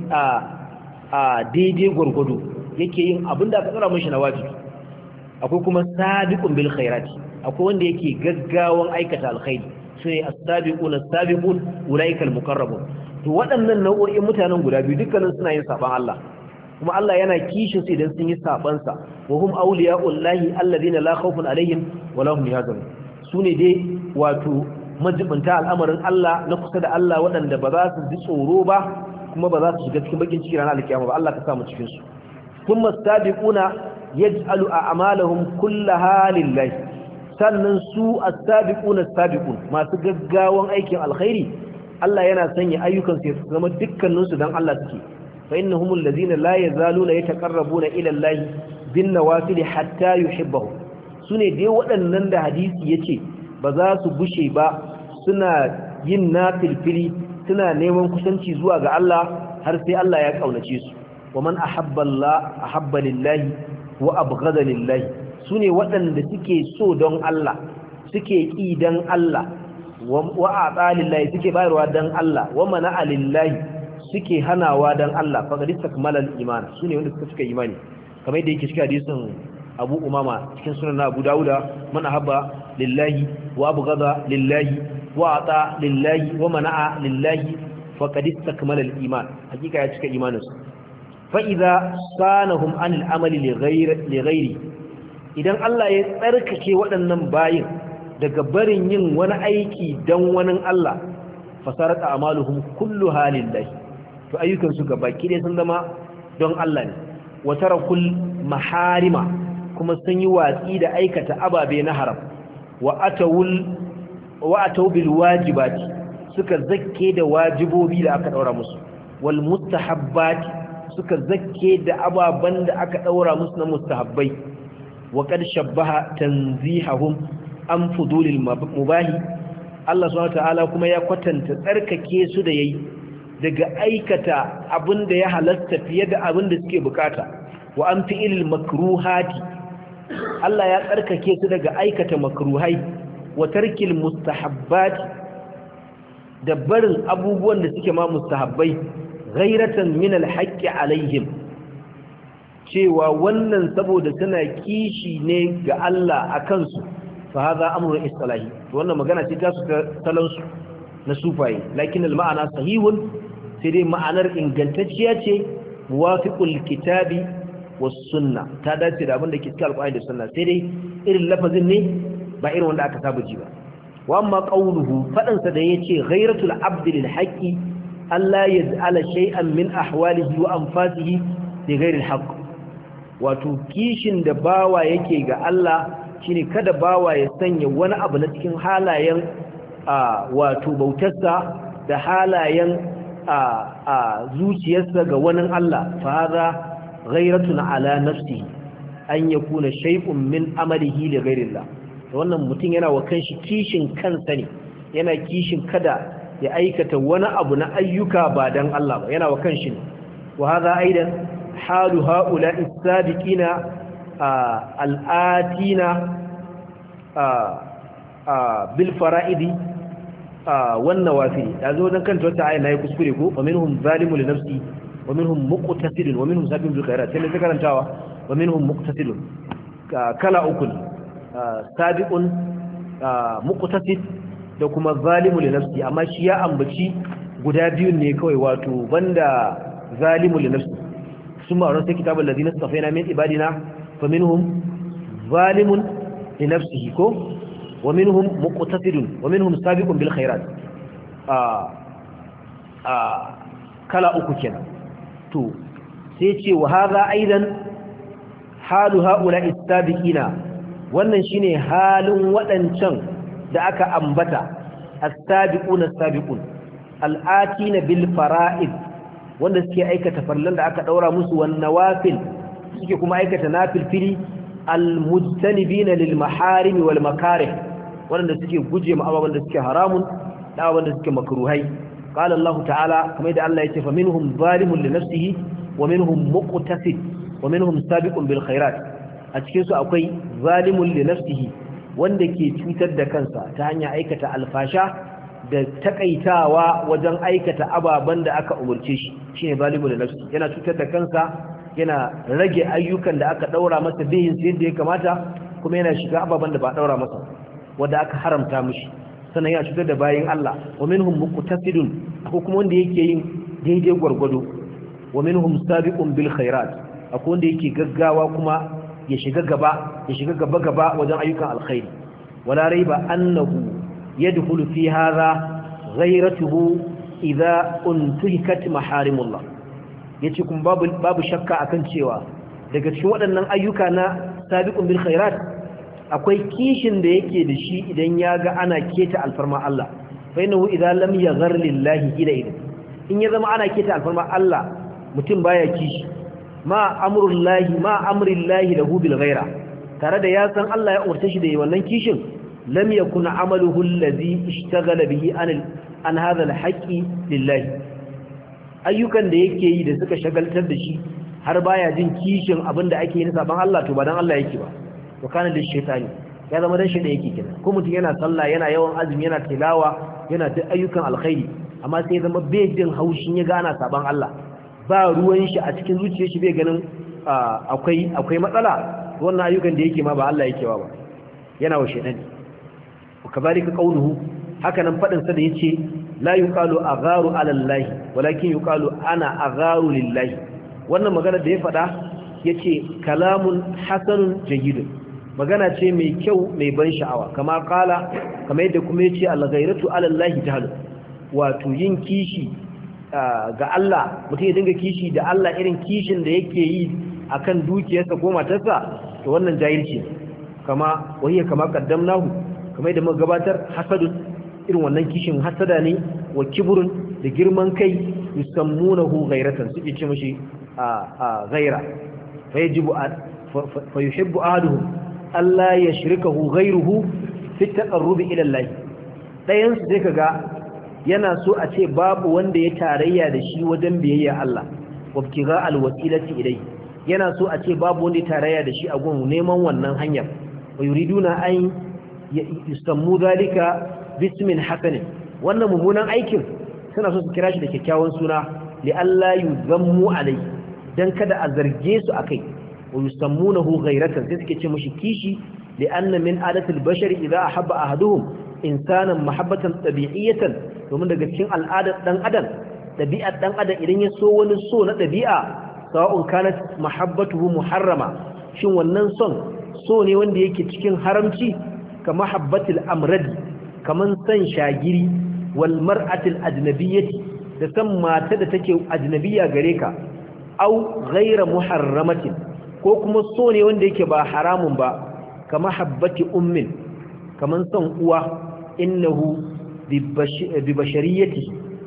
daidai gurgudu yake yin abinda aka tsara mishi na wajibi akwai kuma sabiqun bil khairati akwai wanda yake gaggawan aikata alkhairi sai as-sabiquna as-sabiqun ulaika al-muqarrabun to waɗannan nau'o'in mutanen guda biyu dukkanin suna yin saban Allah kuma Allah yana kishin su idan sun yi sabansa wa hum awliya'ullahi alladhina la khawfun alaihim wa lahum yahzanun sune dai wato majibinta al'amarin Allah na kusa da Allah waɗanda ba za su ji tsoro ba kuma ba za su shiga cikin bakin ciki ranar alkiyama ba Allah ka sa mu cikin su kuma sabiquna yaj'alu a'malahum kullaha lillahi sannan su as-sabiquna as-sabiqun masu gaggawan aikin alkhairi Allah yana sanya ayyukan su zama dukkanin su dan Allah suke فإنهم الذين لا يزالون يتقربون إلى الله بالنوافل حتى يحبه sune dai waɗannan da hadisi yace ba za su bushe ba suna yin nafilfili suna neman kusanci zuwa ga Allah har sai Allah ya kaunace su waman ahabba Allah ahabba lillahi wa abghada lillahi sune waɗanda suke so don Allah suke ki dan Allah wa ata lillahi suke bayarwa dan Allah wa mana'a lillahi suke hanawa dan Allah fa gadis takmalal iman sune wanda suka imani kamar yadda yake cikin hadisin Abu Umama cikin sunan Abu Dawuda man ahabba lillahi wa abghada lillahi wa ata lillahi wa mana'a lillahi fa gadis takmalal iman hakika ya cika imanin su fa idza sanahum anil amali li ghairi idan Allah ya tsarkake waɗannan bayin daga barin yin wani aiki dan wani Allah fasarat a'maluhum kulluha lillahi to ayyukansu ga baki dai sun zama don Allah ne wa tarakul maharima kuma sun yi watsi da aikata ababe na haram wa ataw bil wajibati suka zakke da wajibobi da aka daura musu wal mustahabbati suka zakke da ababan da aka daura musu na mustahabbai wa qad shabbaha tanzihahum an fudulil mubahi Allah subhanahu wataala kuma ya kwatanta tsarkake su da yayi daga aikata abinda ya halasta fiye da abinda suke bukata wa an fi'il makruhati Allah ya tsarkake su daga aikata makruhai wa tarkil mustahabbati da barin abubuwan da suke ma mustahabbai ghairatan min alhaqqi alaihim cewa wannan saboda suna kishi ne ga Allah akan su fa hadha amrun islahi wannan magana ce ta su salon su na sufaye lakin alma'ana sahihun sai dai ma'anar ingantacciya ce muwafiqul kitabi was sunna ta dace da abin da ke cikin alqur'ani da sunna sai dai irin lafazin ne ba irin wanda aka saba ji ba wa amma qawluhu fadan sa da yace ghayratul abdi lil haqqi alla yaz'ala shay'an min ahwalihi wa anfasihi bi ghairi al haqq wato kishin da bawa yake ga Allah shine kada bawa ya sanya wani abu na cikin halayen wato bautarsa da halayen zuciyarsa ga wani Allah fa hadha ghayratun ala nafsihi an yakuna shay'un min amalihi li ghayrillah wannan mutum yana wa kanshi kishin kansa ne yana kishin kada ya aikata wani abu na ayyuka ba dan Allah ba yana wa kanshi wa hadha aidan halu haula'i sabiqina al'atina bil fara'idi wan nawafil yazo dan kanta wata aya nayi kuskure ko fa minhum zalimun li nafsi wa minhum muqtasidun wa minhum sabiqun bil khairat sai karantawa wa minhum muqtasidun kala uku sabiqun muqtasid da kuma zalimun li nafsi amma shi ya ambaci guda biyun ne kawai wato banda zalimun li nafsi summa arsalna kitabal ladina safaina min ibadina faminhum zalimun li nafsihi ko wa minhum muqtasidun wa minhum sabiqun bil khairat kala uku kenan to sai ce wa hadha aidan halu haula istabiqina wannan shine halin wadancan da aka ambata as-sabiquna as-sabiqun al-atina bil fara'id wanda suke aikata farlan da aka daura musu wan nawafil suke kuma aikata nafilfili al-mujtanibina lil maharim wal makarih wanda suke guje ma ababan da suke haramun da ababan da suke makruhai qala Allah ta'ala kamar da Allah yace fa minhum zalimun li nafsihi wa minhum muqtasid wa minhum sabiqun bil khairat a cikin su akwai zalimun li nafsihi wanda ke cutar da kansa ta hanyar aikata alfasha da takaitawa wajen aikata ababan da aka umurce shi shine zalimun li nafsihi yana cutar da kansa yana rage ayyukan da aka daura masa bihin sai yadda ya kamata kuma yana shiga ababan da ba daura masa wanda aka haramta mishi sannan yana cutar da bayin Allah wa minhum muqtasidun akwai kuma wanda yake yin daidai gwargwado wa minhum sabiqun bil khairat akwai wanda yake gaggawa kuma ya shiga gaba wajen ayyukan alkhairi wala raiba annahu yadkhulu fi hadha ghayratuhu idha untuhikat maharimullah yace kuma babu shakka akan cewa daga cikin waɗannan ayyuka na sabiqun bil khairat akwai kishin da yake da shi idan ya ga ana keta alfarma Allah fa innahu idza lam yaghar lillahi ila idan in ya zama ana keta alfarma Allah mutum baya kishi ma amrillahi lahu bil ghaira tare da ya san Allah ya umarce shi da wannan kishin lam yakun amaluhu allazi ishtaghala bihi an hadha alhaqi lillahi ayyukan da yake yi da suka shagaltar da shi har baya jin kishin abinda ake yi na saban Allah to ba dan Allah yake ba to kana da shaytani ya zama dan shaytan yake kenan ko mutum yana sallah yana yawan azumi yana tilawa yana duk ayyukan alkhairi amma sai zama bai jin haushin ya gana saban Allah ba ruwan shi a cikin zuciyar shi bai ganin akwai matsala wannan ayyukan da yake ma ba Allah yake ba yana wa shaytan kazalika qawluhu haka nan fadin sa da yace la yuqalu agharu ala Allah walakin yuqalu ana agharu lillahi wannan magana da ya fada yace kalamun hasanun jayyidun magana ce mai kyau mai ban sha'awa kama kala kamar yadda kuma yace al-ghayratu ala Allah jahal wato yin kishi ga Allah mutum ya dinga kishi da Allah irin kishin da yake yi akan dukiyarsa ko matarsa to wannan jahilci kama wahiya kama qaddamnahu kamar da muka gabatar hasadun irin wannan kishin hasada ne wa kibrun da girman kai yusammunahu ghayratan suke ce mishi a ghaira fa yajibu fa yuhibbu ahaduhum alla yashrikahu ghayruhu fi taqarrub ila Allah dayan su sai kaga yana so a ce babu wanda ya tarayya da shi wajen biyayya Allah wabtiga alwasilati ilayhi yana so a ce babu wanda ya tarayya da shi a gun neman wannan hanyar wa yuriduna an yusammu zalika bismin hasanin wannan mummunan aikin suna so su kira shi da kyakkyawan suna li alla yuzammu alai dan kada a zarge su akai wa yusammunahu ghayratan sai suke ce mishi kishi li anna min adatil bashari idha ahabba ahaduhum insanan mahabbatan tabi'iyatan domin daga cikin al'adar dan adam dabi'ar dan adam idan ya so wani so na dabi'a sawa'un kanat mahabbatuhu muharrama shin wannan so ne wanda yake cikin haramci ka mahabbatil amradi kaman san shagiri wal mar'atil ajnabiyyati da san mata da take ajnabiyya gare ka au ghayra muharramatin ko kuma so ne wanda yake ba haramun ba ka mahabbati ummin kaman san uwa innahu bi bashariyati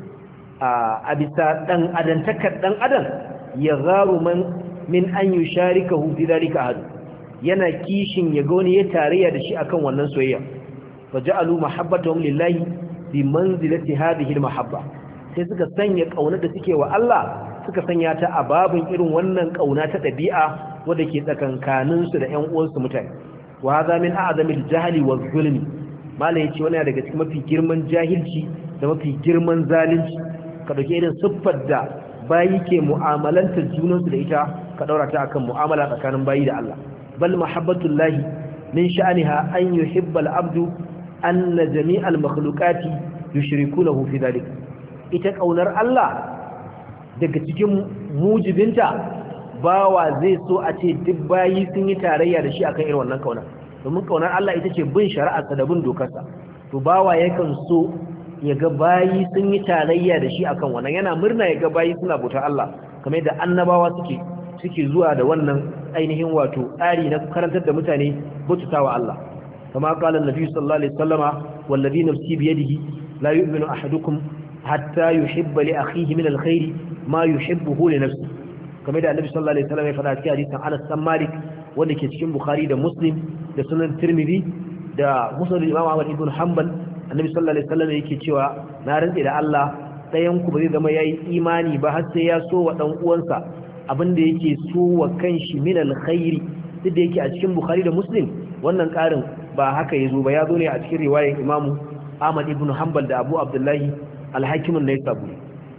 a bisa dan adantakar dan adam ya garu min an yusharikahu fi dhalika ahad yana kishin ya ga wani ya tarayya da shi akan wannan soyayya faja'alu mahabbatahum lillahi bi manzilati hadhihi almahabba sai suka sanya kaunar da suke wa Allah suka sanya ta a babin irin wannan kauna ta dabi'a wanda ke tsakankanin su da ƴan uwansu mutane wa hadha min a'zamil jahli waz zulmi malai yace wannan daga cikin mafi girman jahilci da mafi girman zalunci ka dauke irin siffar da bayi ke mu'amalantar junansu da ita ka daura ta akan mu'amala tsakanin bayi da Allah bal mahabbatullahi min sha'aniha an yuhibba al-abdu anna jami'al makhluqati yushrikunahu fi dhalik ita kaunar Allah daga cikin mujibinta bawa zai so a ce duk bayi sun yi tarayya da shi akan irin wannan kaunar domin kaunar Allah ita ce bin shari'arsa da bin dokarsa to bawa yakan so ya ga bayi sun yi tarayya da shi akan wannan yana murna ya ga bayi suna bautar Allah kamar yadda annabawa suke zuwa da wannan ainihin wato tsari na karantar da mutane bautawa Allah kama qala annabi sallallahu alaihi wasallama wallazi nafsi bi yadihi la yu'minu ahadukum hatta yuhibba li akhihi min alkhair ma yuhibbuhu li nafsihi kamar yadda annabi sallallahu alaihi wasallam ya faɗa cikin hadisin Anas bin Malik wanda ke cikin Bukhari da Muslim da Sunan Tirmidhi da Musnad Imam Ahmad ibn Hanbal annabi sallallahu alaihi wasallam yake cewa na rantsi da Allah ɗayan ku ba zai zama yayi imani ba har sai ya so wa dan uwansa abinda yake so wa kanshi min alkhairi duk da yake a cikin Bukhari da Muslim wannan ƙarin ba haka yazo ba yazo ne a cikin riwayar Imam Ahmad ibn Hanbal da Abu Abdullah al-Hakim an-Naisaburi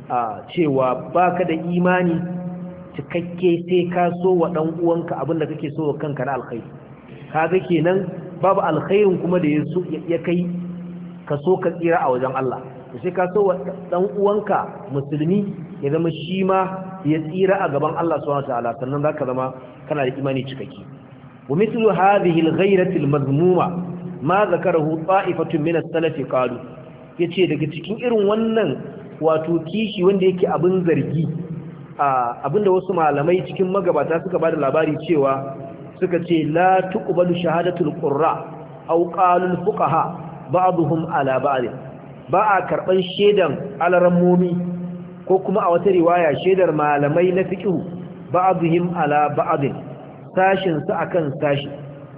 cewa baka da imani cikakke sai ka so wa dan uwanka abinda kake so wa kanka na alkhairi kaga kenan babu alkhairin kuma da ya kai ka so ka tsira a wajen Allah sai ka so dan uwanka musulmi ya zama shi ma ya tsira a gaban Allah subhanahu wataala sannan zaka zama kana da imani cikakke wa mithlu hadhihi al-ghayrati al-madhmuma ma zakarahu ta'ifatun min as-salaf qalu yace daga cikin irin wannan wato kishi wanda yake abin zargi abinda wasu malamai cikin magabata suka bada labari cewa suka ce la tuqbalu shahadatul qurra aw qalul fuqaha ba'dhum ala ba'd ba a karban shedan alarammomi ko kuma a wata riwaya shedar malamai na fiqh ba'dhum ala ba'd sashin su akan sashi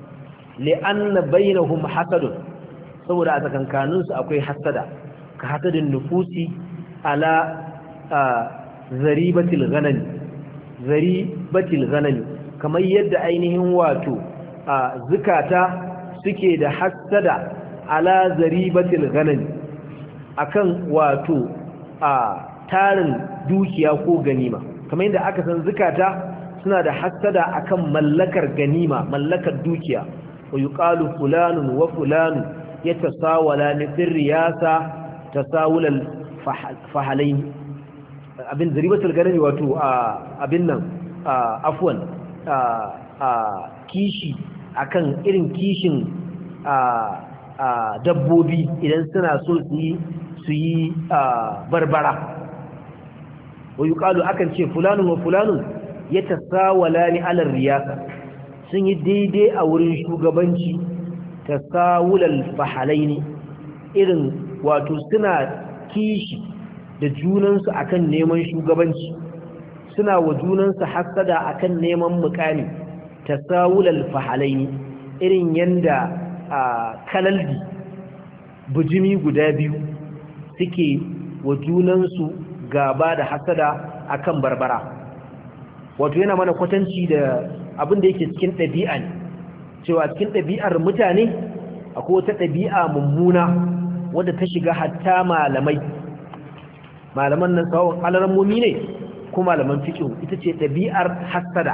li'anna bainahum hasadun saboda a tsakankanin su akwai hasada ka hasadin nufusi ala zaribatil ghanami kamar yadda ainihin wato zukata suke da hasada ala zaribatil ghanami akan wato tarin dukiya ko ganima kamar yadda aka san zukata suna da hasada akan mallakar ganima mallakar dukiya wa yuqalu fulanun wa fulanu yatasawalani fil riyasa tasawulal fahalain abin zaribatul ganami wato abin nan afwan kishi akan irin kishin dabbobi idan suna so su yi barbara wa yuqalu akan ce fulanun wa fulanun yatasawalani ala riyasa sun yi daidai a wurin shugabanci tasawulal fahalaini irin wato suna kishi da junansu akan neman shugabanci suna wa junansu hasada akan neman mukami tasawulal fahalaini irin yanda kalaldi bujimi guda biyu suke wa junansu gaba da hasada akan barbara wato yana mana kwatanci da abin da yake cikin ɗabi'a ne cewa cikin ɗabi'ar mutane akwai wata ɗabi'a mummuna wadda ta shiga hatta malaman nan sawon alarammomi ne ko malaman fiqh ita ce ɗabi'ar hasada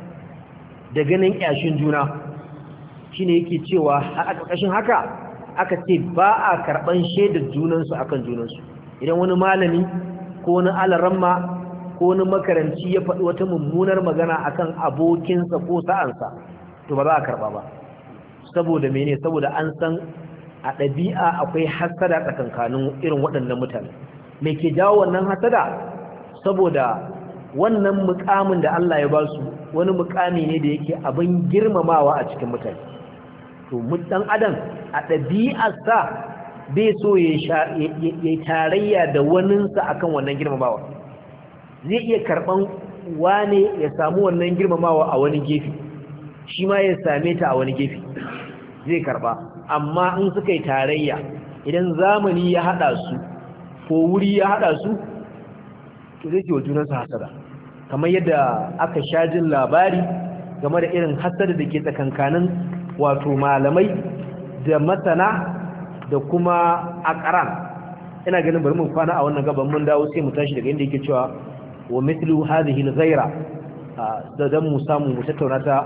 da ganin ƙyashin juna shine yake cewa a ƙarƙashin haka aka ce ba a karɓan shaidar junansu akan junansu idan wani malami ko wani alaramma ko wani makaranci ya faɗi wata mummunar magana akan abokinsa ko sa'ansa to ba za a karɓa ba saboda mene saboda an san a ɗabi'a akwai hasada tsakankanin irin waɗannan mutane me ke jawo wannan hasada saboda wannan mukamin da Allah ya ba su wani mukami ne da yake abin girmamawa a cikin mutane to dan adam a ɗabi'arsa bai so ya tarayya da waninsa akan wannan girmamawa zai iya karɓan wane ya samu wannan girmamawa a wani gefe shi ma ya same ta a wani gefe zai karɓa amma in suka yi tarayya idan zamani ya haɗa su ko wuri ya haɗa su to zai ce wa junansa hasada kamar yadda aka sha jin labari game da irin hasada da ke tsakankanin wato malamai da masana da kuma akaran ina ganin bari mun kwana a wannan gaban mun dawo sai mu tashi daga inda yake cewa wa mithlu hadhihi al-ghayra da dan mu samu mu tattauna ta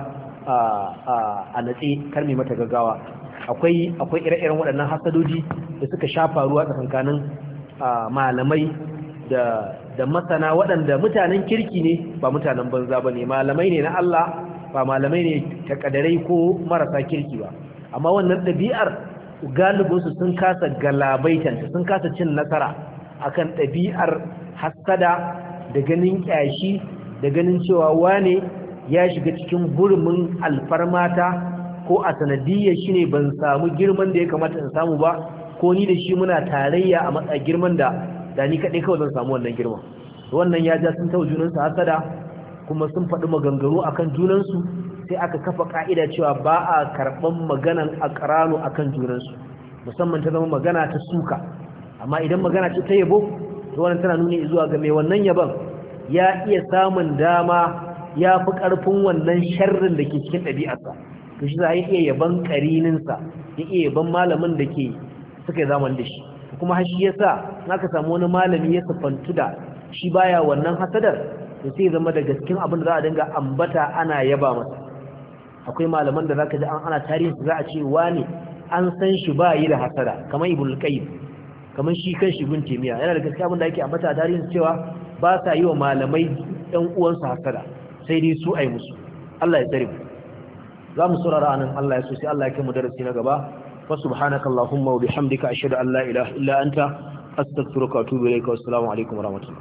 a natsi karmi mata gaggawa akwai ire-iren waɗannan hasadoji da suka shafa ruwa tsakankanin malamai da masana waɗanda mutanen kirki ne ba mutanen banza bane malamai ne na Allah ba malamai ne takadarai ko marasa kirki ba amma wannan ɗabi'ar galibinsu sun kasa galabaitanta sun kasa cin nasara akan ɗabi'ar hasada da ganin ƙyashi da ganin cewa wane ya shiga cikin gurumin alfarmata ko a sanadiyyar shi ne ban samu girman da ya kamata in samu ba ko ni da shi muna tarayya a matsa girman da ni kaɗai kawai zan samu wannan girman wannan ya ja sun tawo junansu hasada kuma sun faɗi maganganu akan junansu sai aka kafa ka'ida cewa ba a karɓan maganan aqranu akan junansu musamman ta zama magana ta suka amma idan magana ce ta yabo to wannan tana nuni zuwa ga mai wannan yaban ya iya samun dama ya fi ƙarfin wannan sharrin da ke cikin ɗabi'arsa to shi za a iya yaban ƙarininsa ya iya yaban malamin da ke suka yi zaman da shi kuma har shi yasa in aka samu wani malami ya sifantu da shi baya wannan hasadar to sai zama da gaskin abin da za a dinga ambata ana yaba masa akwai malaman da zaka ji ana tarihin su za a ce wani an san shi ba yi da hasada kamar ibn qayyim kamar shi kan shi ibn taymiya yana da gaskiya abin da yake ambata a tarihin su cewa ba sa yi wa malamai ɗan uwansu hasada sai dai su ai musu Allah ya tsare mu za mu saurara anan Allah ya so sai Allah ya kai mu darasi na gaba fa subhanakallahumma wa bihamdika ashhadu an la ilaha illa anta astaghfiruka wa atubu ilayka wa assalamu alaikum wa rahmatullahi